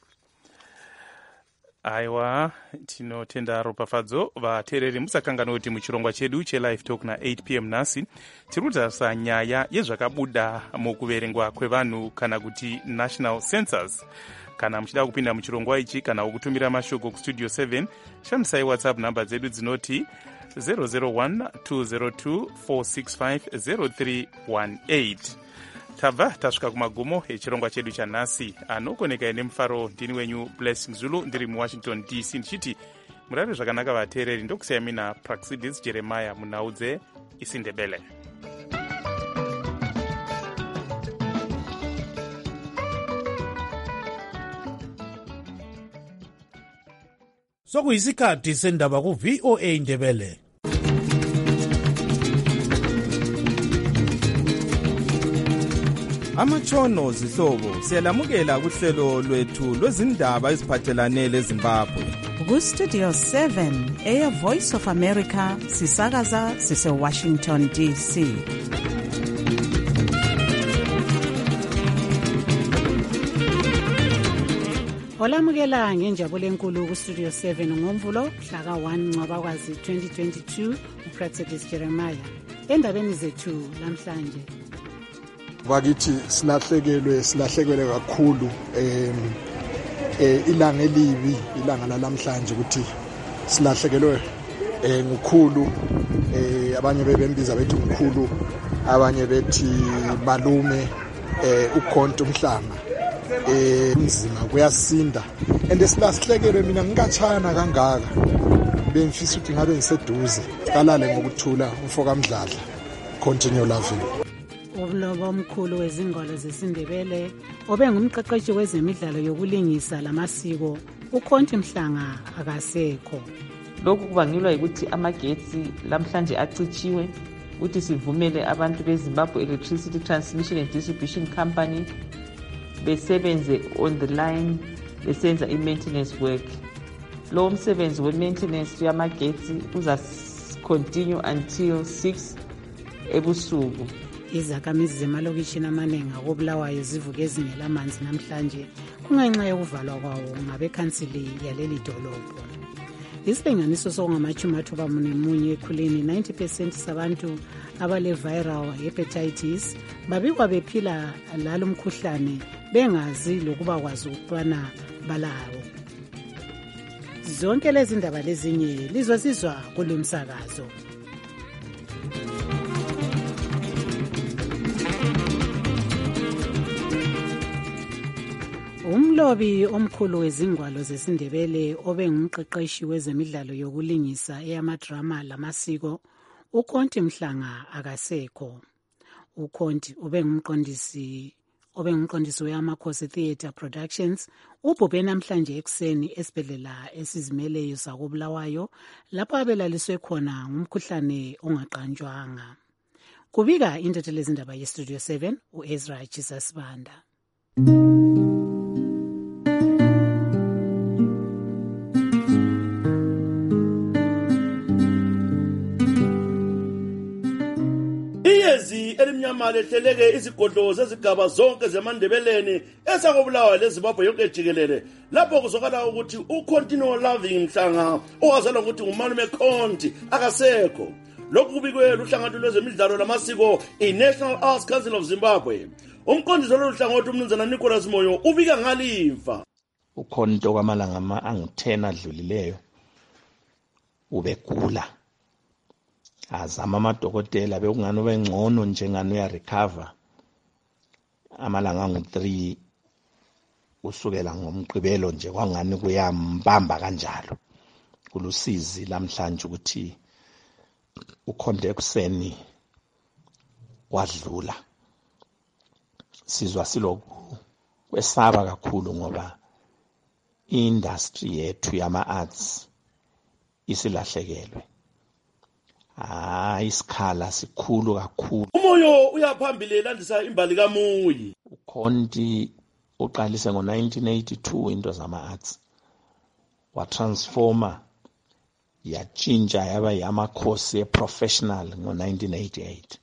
Aiwa, tinotenda Ropafadzo. Vateereri musakangana kuti muchirongwa chedu chelive talk na eight p m nhasi tiri kutarisa nyaya yezvakabuda mukuverengwa kwevanhu kana kuti national census. Kana muchida kupinda muchirongwa ichi kana kutumira mashoko kustudio seven, shandisai WhatsApp namba dzedu dzinoti zero zero one two zero two four six five zero three one eight. Tabva tasvika kumagumo echirongwa chedu chanhasi. Anokoneka ine mufaro ndini wenyu Blessing Zulu ndiri muWashington D C ndichiti murari zvakanaka vateereri. ndokusiya mina Praxidis Jeremiah munaudze isindebele. sokuyisikhathi sendaba ku-V O A Ndebele. Amatshono zihlobo siyalamukela kuhlelo lwethu lwezindaba eziphathelane leZimbabwe. Ku-Studio seven eya Voice of America sisakaza sise-Washington D C. olamukela ngenjabulo enkulu ku-Studio seven ngomvulo mhla ka one Ncwabakwazi twenty twenty-two. uPraxidis Jeremiah endabeni zethu namhlanje. Bakithi silahlekelwe silahlekelwe kakhulu em eh ilanga elibi ilanga lalamhlanje ukuthi silahlekelwe eh ngukhulu eh abanye bebembiza bethi ngukhulu abanye bethi malume eh ukhonto umhlanga eh umzima kuyasinda ende silahlekelwe mina ngikachana kangaka bengifisa ukuthi ngabe ngiseduze qalale ngokuthula umfoka Mdladla continue loving. Umlobo omkhulu wezingwalo zesindebele obengumqeqeshi wezemidlalo yokulingisa lamasiko ukhonti Mhlanga akasekho. Lokhu kubangelwa ukuthi amagetsi lamhlanje acitshiwe ukuthi sivumele abantu beZimbabwe Electricity Transmission and Distribution Company besebenze on the line besenza i-maintenance work. Lo msebenzi we-maintenance yamagetsi uza continue until six ebusuku. Izakhamizi zemalokishini amaningi akobulawayo zivuke ezingelamanzi namhlanje kungenxa yokuvalwa kwawo ngabekhansili yaleli dolobho. Isilinganiso sokungamachumi athoba munye ekhuleni ninety percent sabantu abale-viral hepatitis babikwa bephila lalo mkhuhlane bengazi lokuba kwazi ukubana balawo. Zonke lezi ndaba lezinye lizosizwa kulo msakazo. Umlobi omkhulu wezingwalo zesindebele obengumqeqeshi wezemidlalo yokulingisa eyamadrama lamasiko ukhonti Mhlanga akasekho. Ukhonti ubengumqondisi obengumqondisi weAmakhosi Theatre Productions ubhubhe namhlanje ekuseni esibhedlela esizimeleyo sakobulawayo lapho abelaliswe khona ngumkhuhlane ongaqanjwanga. Kubika indoda lezindaba yeStudio seven uEzra Jesus Banda. Iyezi elimnyama lehleleke izigodlo zezigaba zonke zemandebeleni esakobulawayo leZimbabwe yonke jikelele lapho kuzokala ukuthi uContinual Loving Mhlanga owazalwa ukuthi ngumalume Khonti akasekho. Lokhu kubikwe luhlangatho lwezemidlalo lamasiko iNational Arts Council of Zimbabwe. Umqondisi loluhlangatho umnumzana Nicholas Moyo ubika ngalifa. ukhonto kwamalanga ama angu-ten adlulileyo ubegula azama amadokotela bekungani ubengcono njengani uyarecover amalanga angu-three usukela ngomgqibelo nje kwangani kuyambamba kanjalo kulusizi lamhlanje ukuthi ukhonto ekuseni wadlula sizwa siloku kwesaba kakhulu ngoba industry yethu yama-arts isilahlekelwe. Ah, isikhala sikhulu kakhulu. Umoyo uyaphambili landisa imbali kaMuyi. ukhonti uqalise ngo nineteen eighty-two into zama-arts watransforma yatshintsha yaba yamakhosi e-professional ngo nineteen eighty-eight.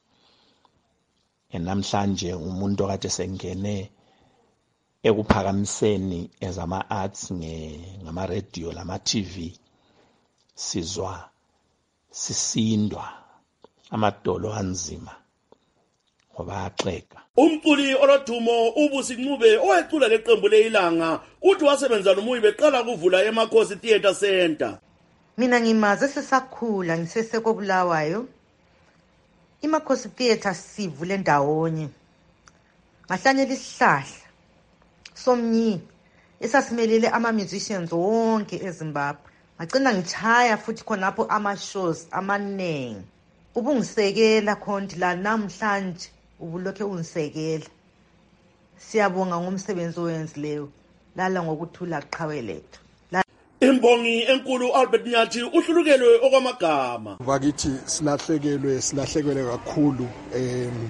Namhlanje umuntu okade sengene ekuphakamiseni ezama-arts ngama-radio lama-T V sizwa sisindwa amadolo anzima ngoba axeka. Umculi olodumo uBusi Ncube owecula leqembu leIlanga uthi wasebenza noMuyi beqala kuvula eMakhosi Theatre Center. Mina ngimaze sesakhula ngisesekobulawayo iMakhosi Theatre sivule ndawonye ngahlanyela isihlahla somnyi esasimelele ama musicians wonke eZimbabwe ngagcina ngitshaya futhi khonapho ama-shows amaningi. Ubungisekela khonti la namhlanje ubulokhe ungisekela. Siyabonga ngomsebenzi owenzileyo. Lala ngokuthula qhawe lethu. Imbongi enkulu Albert Nyathi uhlulukelwe okwamagama. Bakithi silahlekelwe silahlekelwe kakhulu em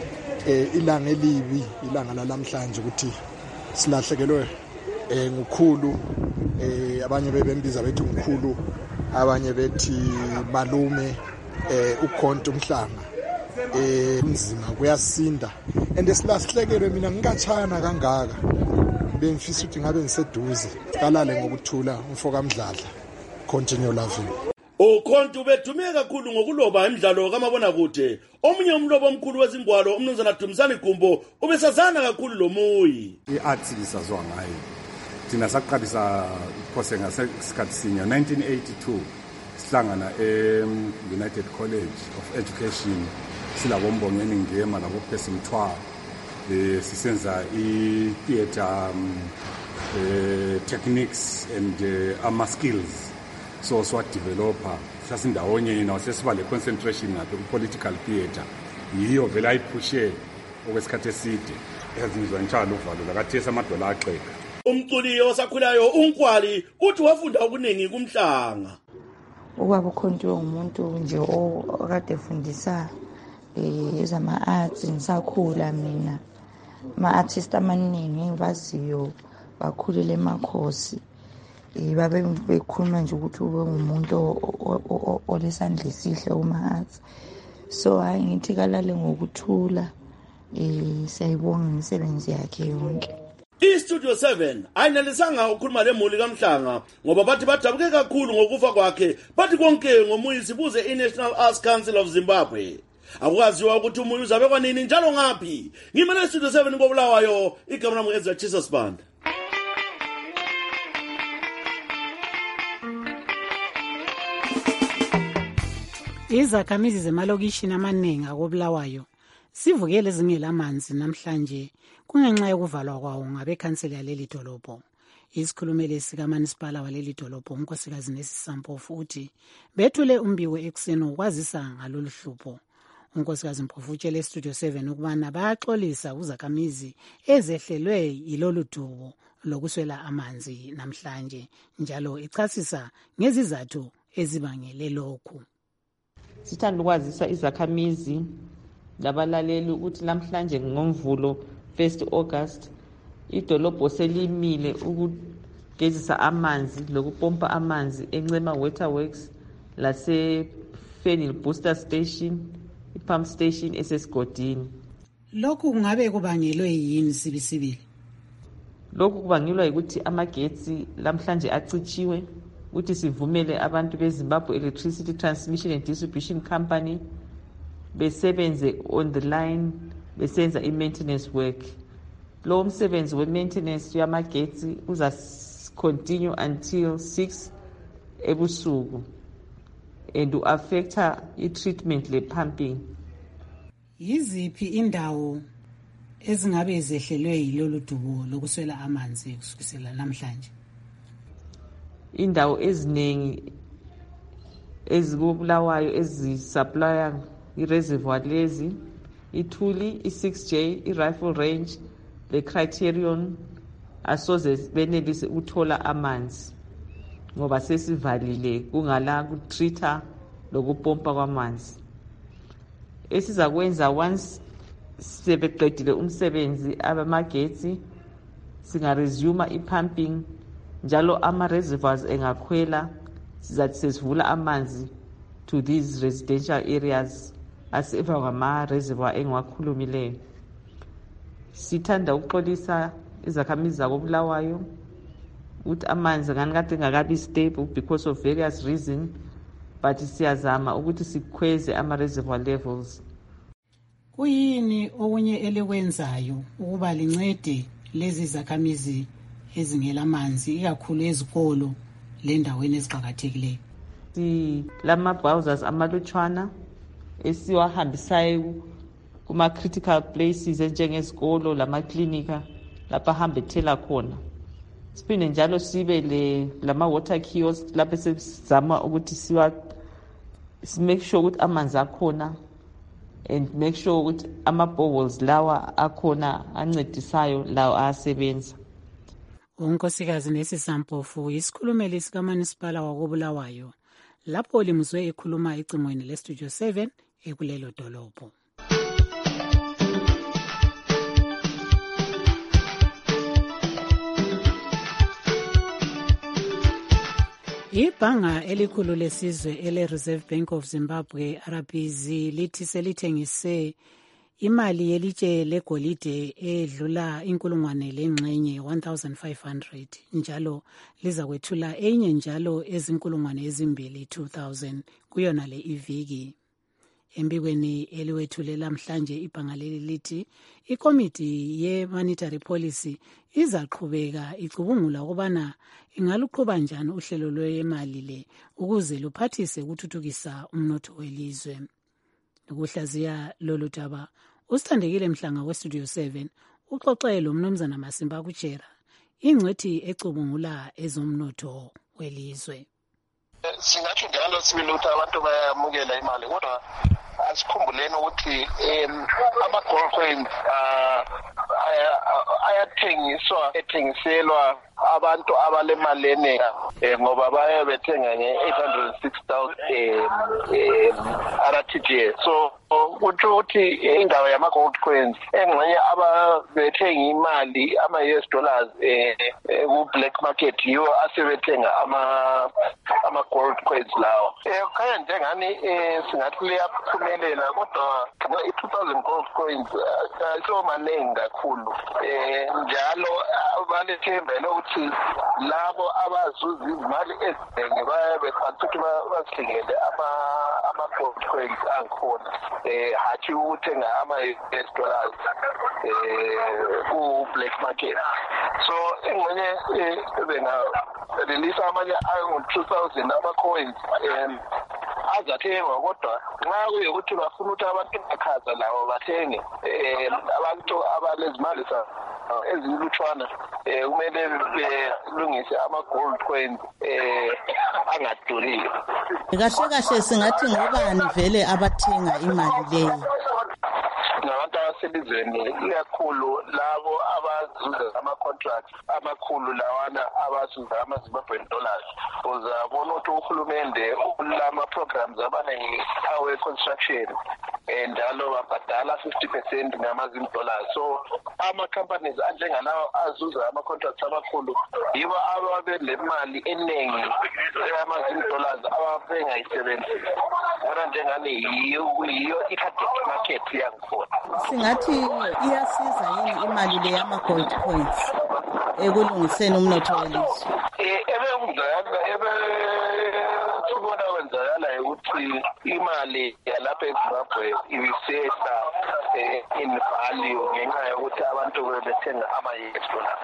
eh ilanga elibi ilanga lalamhlanje ukuthi silahlekelwe eh ngukhulu eh abanye bebembiza bethi ngukhulu abanye bethi malume eh ukhonto umhlanga eh umzima kuyasinda and silahlekelwe mina ngikachana kangaka bengifisa ukuthi ngabe ngiseduze kalale ngokuthula umfoka Mdladla continue loving. Ukhonto ubethume kakhulu ngokuloba emidlalo kamabona kude. Omunye umlobo omkhulu wezingwalo umnumzana Dumisani Gumbo ubesazana kakhulu lomuyi. I-arts lisazwa ngayo. Thina saqalisa iphose ngasikhathi sinye nineteen eighty-two sihlangana e-United College of Education silabombongeni ngema labo Pesimthwala. Eh sisenza i-theater um, uh, techniques and uh, ama skills. So so developer sasindawonye yena sesiba le concentration ngabe ku political theater yiyo vele ayiphushe okwesikhathi eside yazizwa njalo uvalo lakathesa amadola axeka. Umculi osakhulayo uNkwali uthi wafunda okuningi kumhlanga. Ubaba ukhonto ngumuntu nje okade efundisa eh ezama arts ngisakhula mina. Ma artist amaningi engibaziyo bakhulile emakhosi. Babe bekhuluma nje ukuthi ube ngumuntu olesandla esihle uma-arts. So hayi ngithi kalale ngokuthula eh siyayibonga imisebenzi yakhe yonke. I-Studio seven ayinelisanga ukukhuluma lemuli kaMhlanga ngoba bathi badabuke kakhulu ngokufa kwakhe bathi konke ngomuyi sibuze i-National Arts Council of Zimbabwe. Akwaziwa ukuthi umuyi uzabe kwanini njalo ngaphi. Ngimele i-Studio seven ngobulawayo igama lami Ezra Jesus Band. Izakhamizi zemalokishini amaningi akobulawayo sivukele zingelamanzi namhlanje kungenxa yokuvalwa kwawo ngabekhansela yaleli dolobho. Isikhulumeli sikaManisipala waleli dolobho unkosikazi Nesisampo futhi bethule umbiwe ekuseni ukwazisa ngalolu hlupho. Unkosikazi Mpofu utshele e-Studio seven ukubana bayaxolisa uzakhamizi ezehlelwe yilolu dubo lokuswela amanzi namhlanje njalo ichasisa ngezizathu ezibangele lokhu. Sithanda ukwazisa izakhamizi labalaleli ukuthi namhlanje ngoMvulo first August idolobho selimile ukugezisa amanzi lokupompa amanzi eNcema Waterworks lase Fenil Booster Station ipump station esesigodini. Lokhu kungabe kubangelwe yini sibisibili? Lokhu kubangelwa ukuthi amagetsi lamhlanje acitshiwe ukuthi sivumele abantu beZimbabwe Electricity Transmission and Distribution Company besebenze on the line besenza i-maintenance work. Lo msebenzi we-maintenance yamagetsi uza continue until six ebusuku and u-affecta i-treatment le-pumping. Yiziphi indawo ezingabe zehlelwe yilolu dubo lokuswela amanzi kusukela namhlanje? Indawo eziningi ezikubulawayo ezisupplya i-reservoir lezi iThuli, i-six J, i-Rifle Range, le Criterion asoze benelise uthola amanzi ngoba sesivalile kungala kutreater lokupompa kwamanzi. Esizakwenza once sebeqedile umsebenzi abamagetsi singa resume i-pumping njalo ama-reservoirs engakhwela sizathi sesivula amanzi to these residential areas aseva kwama-reservoir engiwakhulumileyo. Sithanda ukuxolisa izakhamizi zakobulawayo ukuthi amanzi ngani kade ngakabi stable because of various reasons, but siyazama ukuthi sikhweze ama-reservoir levels. Kuyini okunye elikwenzayo ukuba lincede lezi zakhamizi ezingelamanzi ikakhulu ezikolo lendaweni eziqhakathekileyo? Si lama bowsers amalutshwana esiwahambisayo kuma critical places njengezikolo lama klinika lapha hambethela khona siphinde njalo sibe le lama-water kiosk lapho esizama ukuthi siwa make sure ukuthi amanzi akhona and make sure ukuthi ama-boreholes lawa akhona ancedisayo lawo ayasebenza. unkosikazi Nesisampofu yisikhulumeli sikaManisipala wakoBulawayo lapho limuzwe ekhuluma ecingweni lestudio seven ekulelo dolobho. Ibhanga elikhulu lesizwe ele-Reserve Bank of Zimbabwe R B Z lithi selithengise imali yelitshe legolide edlula inkulungwane lengxenye one thousand five hundred njalo liza kwethula enye njalo ezinkulungwane ezimbili two thousand kuyona le iviki. Embikweni eliwethulela mhlanje ibhanga leli lithi ikomiti ye-monetary policy izaqhubeka icubungula ukubana ingaluqhuba njani uhlelo lwemali le ukuze luphathise ukuthuthukisa umnotho welizwe. Ukuhlaziya lolu daba usithandekile Mhlanga westudio seven uxoxe lo mnumzana Masimba Kuchera ingcwethi ecubungula ezomnotho welizwe. Singathi njalo sibili ukuthi abantu bayamukela imali kodwa asikhumbuleni ukuthi ama-gold coins ayathengiswa ethengiselwa abantu abalemali enengi ngoba baye bethenga nge-eight hundred six thousand R T G. So kutsho ukuthi indawo yama-gold coins engxenye ababethenga imali ama-U S dollars ku-black market yiwo asebethenga ama-gold coins lawo. Khaya njengani singathi liyaphumelela kodwa i-two thousand gold coins so maningi kakhulu njalo balethembele ukuthi labo abazuza izimali eziningi baye bekwazi ukuthi basihlikele ama-gold coins angikhona hathi ukuthenga ama-U S dollars ku-black market. So engxenye bengarelease amanye angu-two thousand ama-coins azathengwa kodwa nxa kuyukuthi bafuna ukuthi abantu bakhaza labo bathenge abantu abalezimali ezilutshwana kumele belungise ama-gold coins angaduriyo. Kahle kahle singathi ngobani vele abathenga imali leyo? Nabantu abaselizweni ikakhulu labo abazuza ama-contracts amakhulu lawana abazuza ama-Zimbabwean dollars. Uzabona ukuthi uhulumende ulama-programs abaningi awe-construction njalo babhadala fifty percent ngama-Zim dollars. So ama-companies anjengalawo azuza ama-contracts amakhulu yibo ababe le mali eningi yama-Zim dollars ababengayisebenzisi. Bona njengani yiyo i-target market yangikhona. Singathi iyasiza yini imali le yama-gold coins ekulungiseni umnotho welizwe? Ebekuzakala ebe sibona kwenzakala ukuthi imali yalapha eZimbabwe ibisehla in value ngenxa yokuthi abantu bebethenga ama-U S dollars.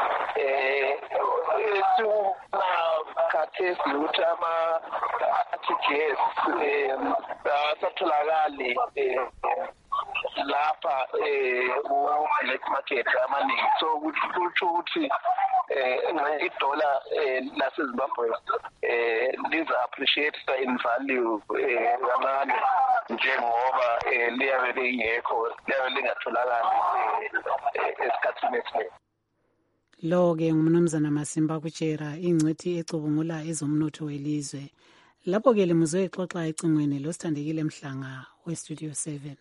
Sibona khathesi ukuthi ama-R T G S asatholakali lapha ku-black market amaningi. So kutsho ukuthi idola laseZimbabwe liza appreciate in value kancane njengoba liyabe lingekho, liyabe lingatholakali esikhathini esiningi. Lo-ke ngumnumzana Masimba Kuchera ingcwethi ecubungula ezomnotho welizwe. Lapho-ke limuzwe exoxa ecingweni losithandekile Mhlanga westudio seven.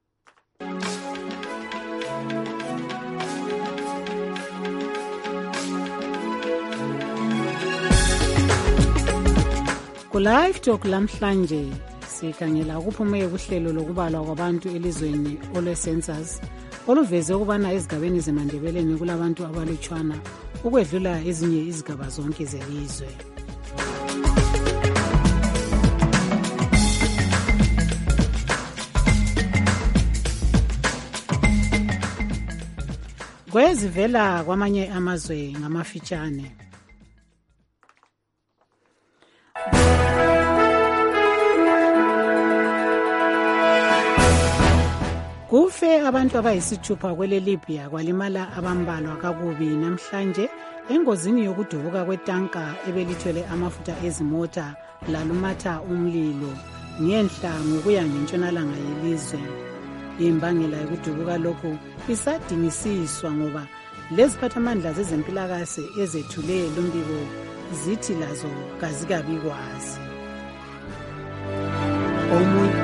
Ku-Live Talk lamhlanje sikhangela ukuphumeka kuhlelo lokubalwa kwabantu elizweni olwe-census oluveze ukubana ezigabeni zemandebeleni kulabantu abalutshwana ukwedlula ezinye izigaba zonke zelizwe. Kwezivela kwamanye amazwe ngamafitshane. Kufe abantu abayisithupha kwele Libya kwalimala abambalwa kakubi namhlanje engozini yokudubuka kwetanka ebelithwele amafutha ezimota lalumatha umlilo ngenhla ngokuya ngentshonalanga yelizwe. Imbangela yokudubuka lokhu isadingisiswa ngoba leziphathamandla zezempilakahle ezethule lombiko zithi lazo kazikabi kwazi. Omunye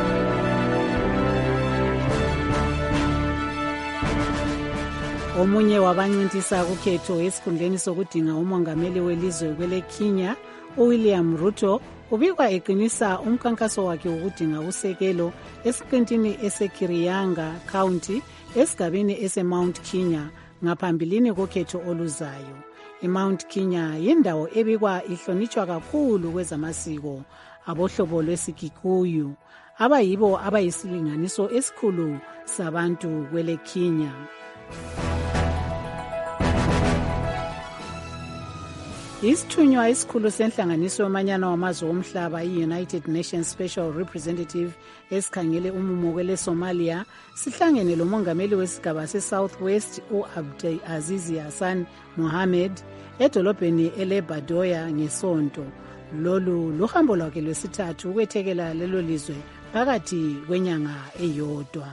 Omunye wabancintisa kukhetho esikhundleni sokudinga umongameli welizwe kwele Kenya, uWilliam Ruto, ubikwa eqinisa umkhankaso wakhe wokudinga usekelo esiqintini eseKirianga County esigabeni eseMount Kenya ngaphambilini kokhetho oluzayo. IMount Kenya yindawo ebikwa ihlonitshwa kakhulu kwezamasiko abohlobo lwesikikuyu abayibo abayisilinganiso esikhulu sabantu kwele Kenya. Isithunywa esikhulu senhlanganiso yomanyano wamazwe omhlaba i-United Nations Special Representative esikhangele umumo kwele Somalia sihlangene lomongameli wesigaba se-South West u-Abdi Aziz Hassan Mohamed edolobheni ele-Badoya ngesonto. Lolu luhambo lwakhe lwesithathu ukwethekela lelo lizwe phakathi kwenyanga eyodwa.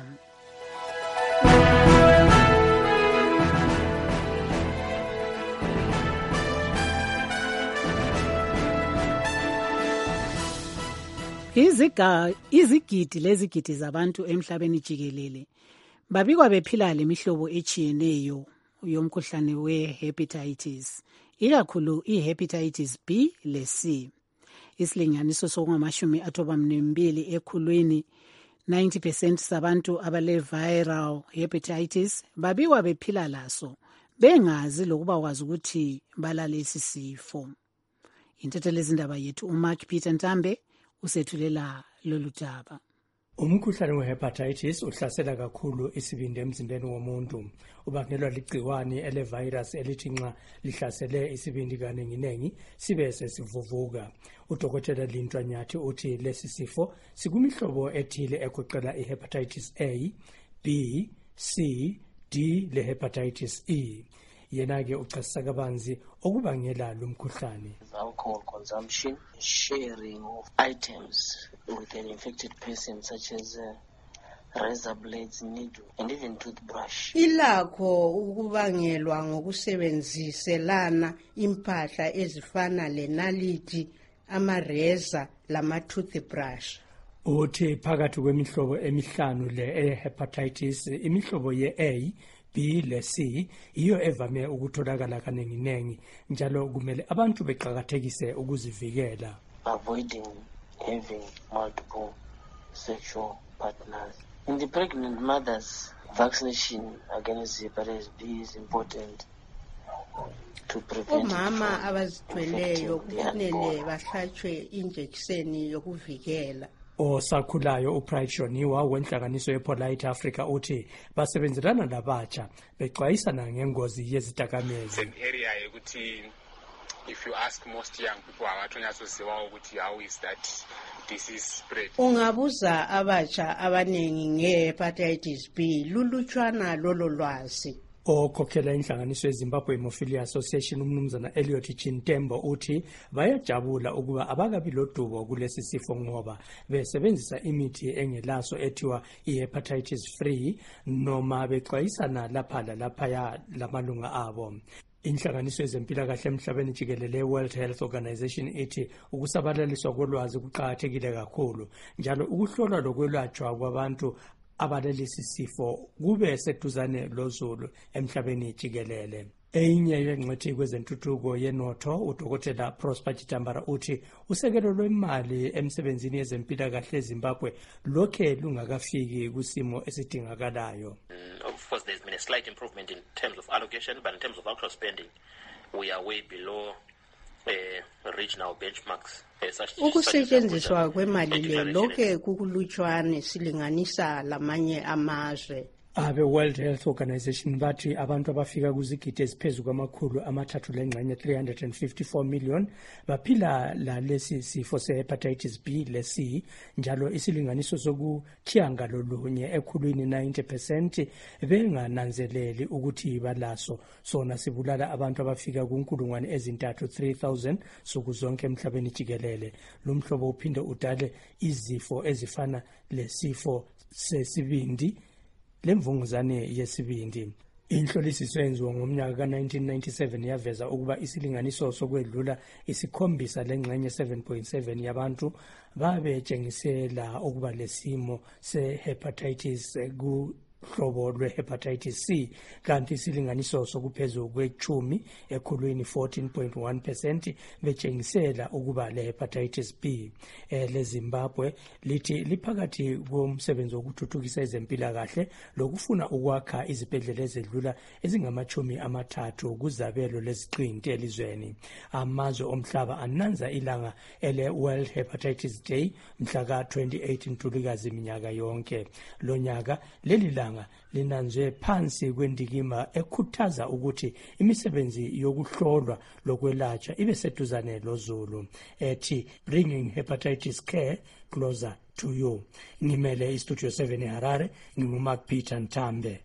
Iziga izigidi lezigidi zabantu emhlabeni jikelele babikwa bephila lemihlobo etshiyeneyo yomkhuhlane we-hepatitis, ikakhulu i-hepatitis B le C. Isilinganiso sokungamashumi athoba-mbili ekhulwini, ninety percent sabantu abale-viral hepatitis babikwa bephila laso bengazi lokuba kwazi ukuthi balalesi sifo. Intethelezindaba yethu uMark Peter Ntambe usethulela lolu daba. Umkhuhlane we-hepatitis uhlasela kakhulu isibindi emzimbeni womuntu. Ubangelwa ligciwane ele-virus elithi nxa lihlasele isibindi kaningi-nengi sibe sesivuvuka. Udokotela Lintwa Nyathi uthi lesi sifo sikumihlobo ethile egoqela i-hepatitis A, B, C, D le-hepatitis E. Yena-ke uchasisa kabanzi okubangela lo mkhuhlane. Alcohol consumption, sharing of items with an infected person such as uh, razor blades, needle, and even toothbrush. Ilakho ukubangelwa ngokusebenziselana impahla ezifana lenalithi, amareza lama toothbrush. Uthi phakathi kwemihlobo emihlanu le e-hepatitis, imihlobo ye-A, B le C iyo evame ukutholakala kaningi-nengi, njalo kumele abantu beqakathekise ukuzivikela. Avoiding having multiple sexual partners. In the pregnant mothers, vaccination against hepatitis B is important to prevent. Omama abazithweleyo kufanele bahlatshwe injekiseni yokuvikela. Osakhulayo uPride Shoniwa wenhlanganiso yePolite Africa uthi basebenzelana labatsha bexwayisana ngengozi yezidakamizwa. An area ukuthi if you ask most young people abathonyasoziwa ukuthi how is that disease spread. Ungabuza abatsha abanengi nge-hepatitis B lulutshwana lolo lwazi. Okhokhela inhlanganiso yeZimbabwe Hemophilia Association umnumzana Elliot Chintembo uthi bayajabula ukuba abakabi lodubo kulesi sifo ngoba besebenzisa imithi engelaso ethiwa i-hepatitis free noma bexwayisana lapha laphaya lamalunga abo. Inhlanganiso yezempilakahle emhlabeni jikelele World Health Organization ithi ukusabalaliswa kolwazi kuqakathekile kakhulu, njalo ukuhlolwa lokwelatshwa kwabantu abalelisi sifo kube seduzane lozulu emhlabeni jikelele. Enye yengcwethi kwezentuthuko yenotho udokotela Prosper Chitambara uthi usekelo lwemali emsebenzini yezempilakahle eZimbabwe lokhe lungakafiki kusimo esidingakalayo. Of course, there's been a slight improvement in terms of allocation, but in terms of actual spending, we are way below uh, regional benchmarks. Ukusetshenziswa kwemali le lokhe kukulutshwane silinganisa lamanye amazwe. abe-World Health Organization bathi abantu abafika kuzigidi eziphezu kwamakhulu amathathu lengxenye three hundred fifty-four million baphila lalesi sifo se-hepatitis B le-C, njalo isilinganiso sokuthiyanga lolunye ekhulwini ninety percent bengananzeleli ukuthi balaso. Sona sibulala abantu abafika kunkulungwane ezintathu three thousand suku zonke emhlabeni jikelele. Lo mhlobo uphinde udale izifo ezifana lesifo sesibindi lemvunguzane yesibindi. Inhlolisiso yenziwa ngomnyaka ka nineteen ninety-seven yaveza ukuba isilinganiso sokwedlula isikhombisa lengxenye seven point seven yabantu babetshengisela ukuba lesimo se-hepatitis ku hlobo lwe-hepatitis C, kanti isilinganiso sokuphezulu kwechumi ekhulwini fourteen point one percent betshengisela ukuba le-hepatitis B. Eh, leZimbabwe lithi liphakathi komsebenzi wokuthuthukisa ezempilakahle lokufuna ukwakha izibhedlela ezedlula ezingamachumi amathathu kuzabelo leziqinti elizweni. Amazwe omhlaba ananza ilanga ele-World Hepatitis Day mhla ka twenty-eight Ntulikazi minyaka yonke. Lo nyaka leli langa linanzwe phansi kwendikima ekhuthaza ukuthi imisebenzi yokuhlolwa lokwelatshwa ibe seduzane lozulu, ethi bringing hepatitis care closer to you. Ngimele iStudio seven eHarare, nginguMark Peter Ntambe.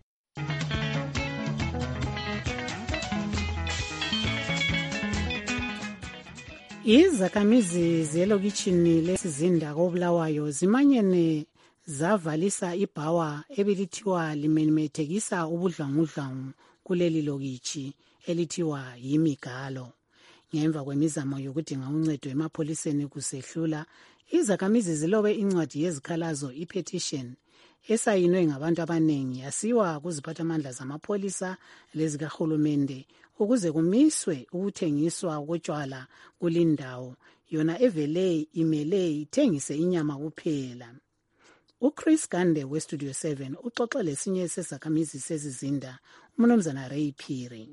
Izakhamizi zelokitshini lesizinda koBulawayo zimanyene zavalisa ibhawa ebelithiwa limemethekisa ubudlwangudlwangu kuleli lokitshi elithiwa yimigalo. Ngemva kwemizamo yokudinga uncedo emapholiseni kusehlula, izakhamizi zilobe incwadi yezikhalazo i-petition esayinwe ngabantu abanengi yasiwa kuziphathamandla zamapholisa lezikahulumende ukuze kumiswe ukuthengiswa kotshwala kulindawo yona evele imele ithengise inyama kuphela. uChris Gande weStudio seven uxoxa lesinye sezakhamizi sezizinda, uMnumzana Ray Phiri.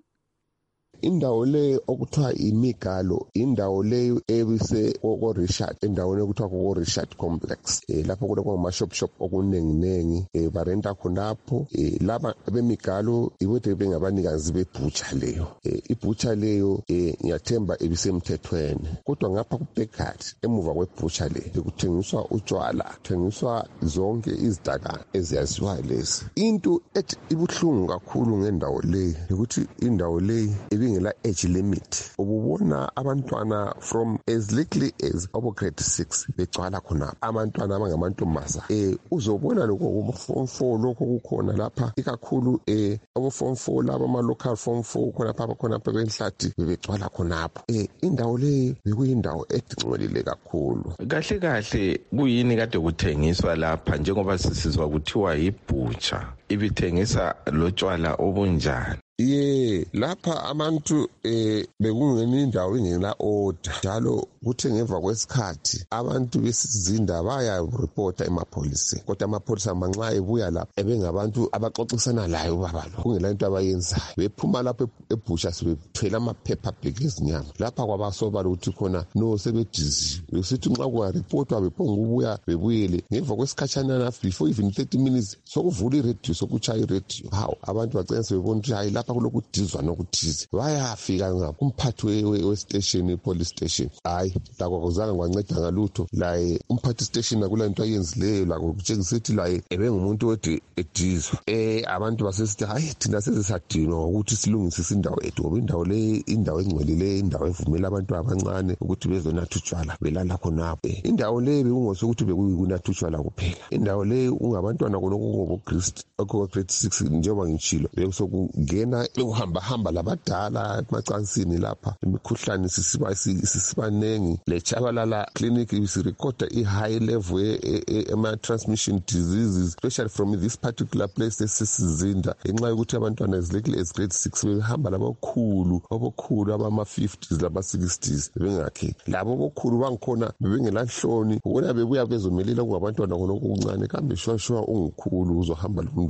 Indawo le okuthiwa imigalo indawo leyo ebise oko Richard, endaweni okuthiwa ko Richard Complex. Eh lapho kuloko ama shop shop okunengi nengi eh barenta khonapho. Eh laba bemigalo ibode bengabanikazi bebhutsha leyo. Eh ibhutsha leyo eh ngiyathemba ebisemthethweni. Kodwa ngapha kuBeckard emuva kwebhutsha le bekuthengiswa utshwala, kuthengiswa zonke izidaka eziyaziwa lezi. Into ethi ibuhlungu kakhulu ngendawo le ukuthi indawo le ngela age limit. Ububona abantwana from as little as abo grade six begcwala khona, abantwana abangamantombazana. Eh uzobona lokho form four lokho kukhona lapha ikakhulu eh abo form four laba ama local form four khona pha khona pha benhlathi begcwala khonapho. Eh indawo le bekuyindawo edingcolile kakhulu. Kahle kahle kuyini kade kuthengiswa lapha njengoba sisizwa kuthiwa ibhutsha ibithengisa lotshwala obunjani? Ye lapha abantu eh bekungeni indawo ingena order, njalo kuthe ngemva kwesikhathi abantu besizinda baya reporta emapholiseni, kodwa amapholisa manxa ebuya lapha ebengabantu abaxoxisana layo baba lo kungela into abayenzayo, bephuma lapha ebhusha sebethwela amaphepha bhekezinyama lapha kwabasoba ukuthi khona no sebedizi besithi nxa kungareportwa bephonga ubuya bebuyele ngemva kwesikhatshana before even thirty minutes sokuvula iradio sokuchaya iradio. Hawo abantu bagcina sebebona ukuthi hayi lapha kulokudizwa nokuthize, bayafika ngakumphathi we-station police station. Hayi lakho kuzange kwanceda ngalutho, laye umphathi station akula into ayenzileyo lakho kutshengisa ukuthi laye ebengumuntu othi edizwa. Eh abantu basesithi hayi thina sezisadinwa ukuthi silungisise indawo ethu ngoba indawo le indawo engcwelile, indawo evumela abantu abancane ukuthi bezonatha utshwala belala khonapho. Indawo le bekungoso ukuthi bekuyikunatha utshwala kuphela, indawo le ungabantwana konke ngobuKristu okho grade six njengoba ngitshilo bekusokungena ukuhamba hamba labadala emacansini lapha, imikhuhlane sisiba sisibanengi. Lechabalala clinic isirecorda i-high level ema transmission diseases especially from this particular place esisizinda ngenxa yokuthi abantwana ezilekile as grade six behamba labokhulu obokhulu abama-fifties laba-sixties bengakhe labo bokhulu bangikhona bebengelanhloni ubona bebuya bezomelela kungabantwana khonoko okuncane kambe shwa shwa ungukhulu uzohamba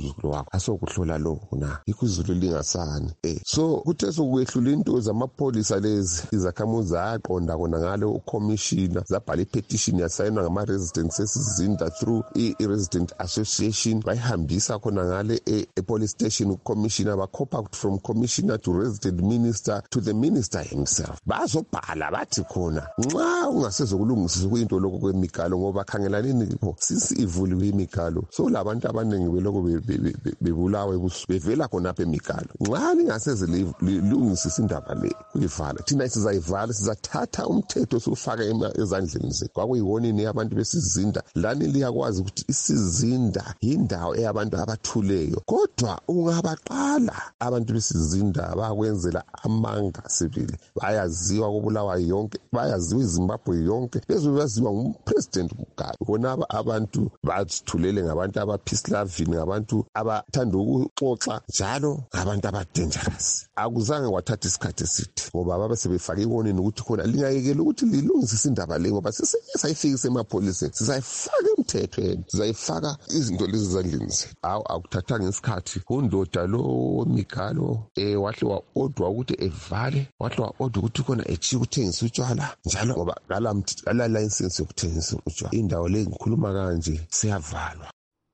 umzukulu wakho asokuhlola lo na yikho izulu lingasani eh so kuthe sokwehlula into zamapholisa lezi izakhamuzi zaqonda kona ngale ucommissioner zabhala ipetition yasayinwa ngama-residents esizinda through i-resident association bayihambisa khona ngale e-police station ucommissioner bakhopha from commissioner to resident minister to the minister himself bazobhala bathi khona nxa ungasezokulungisisa kuyinto lokho kwemikalo ngoba khangelanini pho sisi ivuliwe imikalo so labantu abaningi beloko bebulawe bevela khonapha emikalo nxa lingaseze lilungisisa indaba le kuyivala thina sizayivala sizathatha umthetho siwufake ezandleni zethu kwakuyihonini abantu besizinda lani liyakwazi ukuthi isizinda yindawo eyabantu abathuleyo kodwa ungabaqala abantu besizinda bakwenzela amanga sibili bayaziwa kubulawa yonke bayaziwa iZimbabwe yonke bezobaziwa ngumpresident Mugabe bona abantu bathulele ngabantu abapeace loving ngabantu abathanda ukuxoxa njalo ngabantu abadangerous akuzange kwathatha isikhathi eside ngoba baba sebefake iwonini ukuthi khona lingayekela ukuthi lilungisise indaba le ngoba siseyifikise emapholiseni sizayifaka emthethweni sizayifaka izinto lezi ezandleni zethu awu akuthathanga isikhathi undoda lo Mikalo eh wahle wa-odwa ukuthi evale wahle wa-odwa ukuthi khona echiya ukuthengisa utshwala njalo ngoba ngala license yokuthengisa utshwala indawo le ngikhuluma kanje siyavalwa.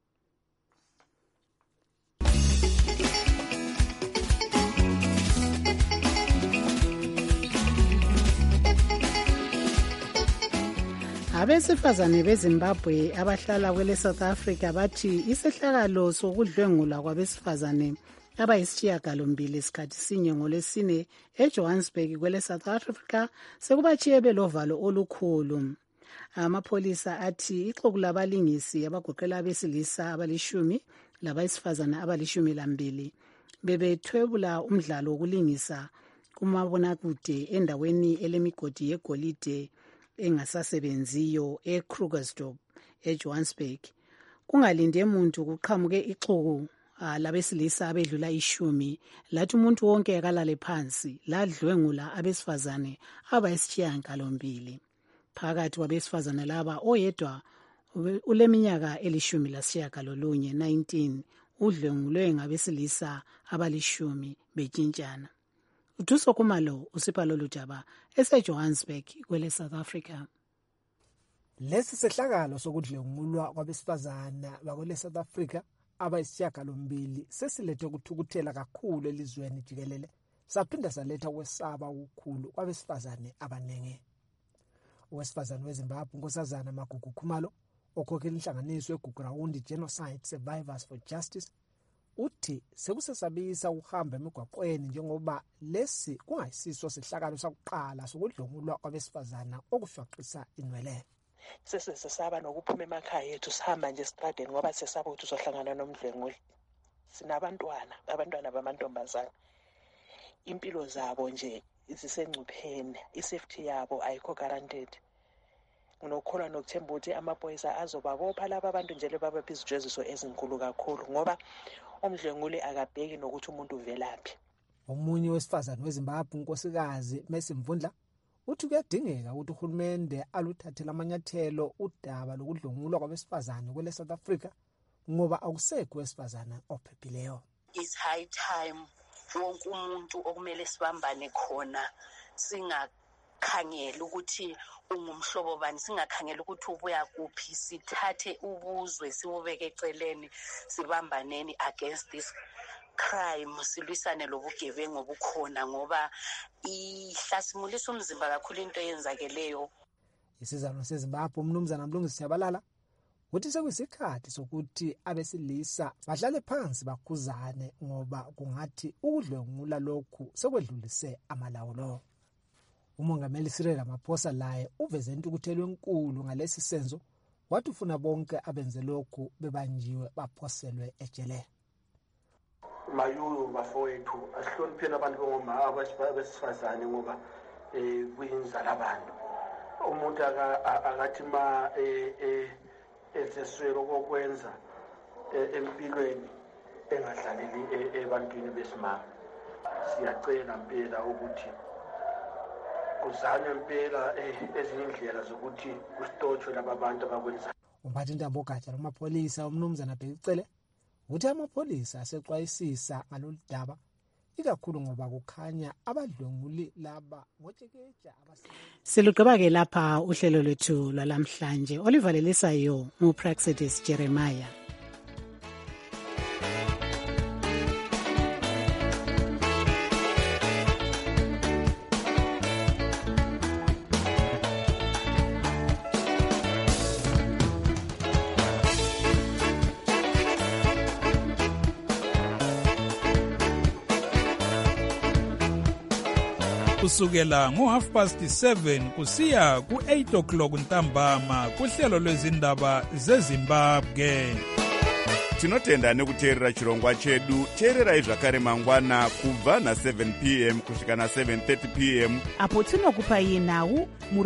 Abesifazane beZimbabwe abahlala kwele South Africa bathi isehlakalo sokudlwengula kwabesifazane abayisishiyagalombili isikhathi sinye ngolesine eJohannesburg kwele South Africa sekubachiye belovalo olukhulu. Amapholisa athi ixuku labalingisi abagoqela abesilisa abalishumi labayisifazane abalishumi lambili bebethwebula umdlalo wokulingisa kumabonakude endaweni elemigodi yegolide engasasebenziyo eKrugersdorp eJohannesburg. Kungalinde umuntu kuqhamuke ixuku labesilisa abedlula ishumi lathi umuntu wonke akalale phansi ladlwengula abesifazane abayisishiyagalombili. Phakathi kwabesifazane laba oyedwa uleminyaka elishumi lasishiyagalolunye nineteen udlwengulwe ngabesilisa abalishumi betshintshana. Uduso Kumalo usipha lolu daba eseJohannesburg kwele South Africa. Lesi sehlakalo sokudlwengulwa kwabesifazana bakwele South Africa abayisishiyagalombili sesilethe ukuthukuthela kakhulu elizweni jikelele saphinda saletha ukwesaba okukhulu kwabesifazane abaningi. Owesifazane weZimbabwe uNkosazana Magugu Khumalo okhokhela inhlanganiso eGugurawundi Genocide Survivors for Justice uthi sekusesabisa ukuhamba emigwaqweni njengoba lesi kungayisiso sehlakalo sakuqala sokudlwengulwa kwabesifazana okushwaqisa inwele. Sesesaba nokuphuma emakhaya ethu sihamba nje estradeni ngoba sesaba ukuthi uzohlangana nomdlwenguli. Sinabantwana abantwana bamantombazana impilo zabo nje zisengcupheni isafety yabo ayikho guaranteed. Nginokholwa nokuthemba ukuthi amaphoyisa azobabopha laba abantu nje lebabapha izijeziso ezinkulu kakhulu ngoba umdlwenguli akabheki nokuthi umuntu uvelaphi. Omunye wesifazane weZimbabwe unkosikazi Mercy Mvundla uthi kuyadingeka ukuthi uhulumende aluthathele amanyathelo udaba lokudlwengulwa kwabesifazane kwele South Africa ngoba akusekho wesifazane ophephileyo. It's high time wonke umuntu okumele sibambane khona singakhangela ukuthi ungumhlobo bani singakhangela ukuthi ubuya kuphi sithathe ubuzwe siwubeke eceleni sibambaneni against this crime silwisane lobugebengu obukhona ngoba ihlasimulisa umzimba kakhulu into eyenzakeleyo. Isizano seZimbabwe umnumzana Mlungisi Siyabalala uthi sekuyisikhathi sokuthi abesilisa bahlale phansi bakhuzane ngoba kungathi ukudlwengula lokhu sekwedlulise amalawulo. Umongameli Cyril Ramaphosa laye uveze intukuthelo enkulu ngalesi senzo wathi ufuna bonke abenze lokhu bebanjiwe baphoselwe ejele. Mayuyo bafowethu asihlonipheni abantu bongoma abesifazane ngoba eh kuyinzala abantu. Umuntu akathi ma eh eseswelo kokwenza empilweni engadlaleli ebantwini besimama. Siyacela impela ukuthi kuzanywe impela ezinye indlela zokuthi kusitotshwe laba bantu abakwenza. Umphathi intambo gatsha lomapholisa umnumzana Bhekicele ukuthi amapholisa asexwayisisa ngalolu daba ikakhulu ngoba kukhanya abadlwenguli laba ngotshekeja. Silugqiba-ke lapha uhlelo lwethu lwalamhlanje. Olivalelisayo nguPraxidis Jeremiah. Kusukela ngo half past seven kusiya ku eight o'clock ntambama kuhlelo lwezindaba zeZimbabwe. Tinotenda nekuteerera chirongwa chedu. Teererai zvakare mangwana kubva na seven p m kusvika na seven thirty p m apo tinokupai nhau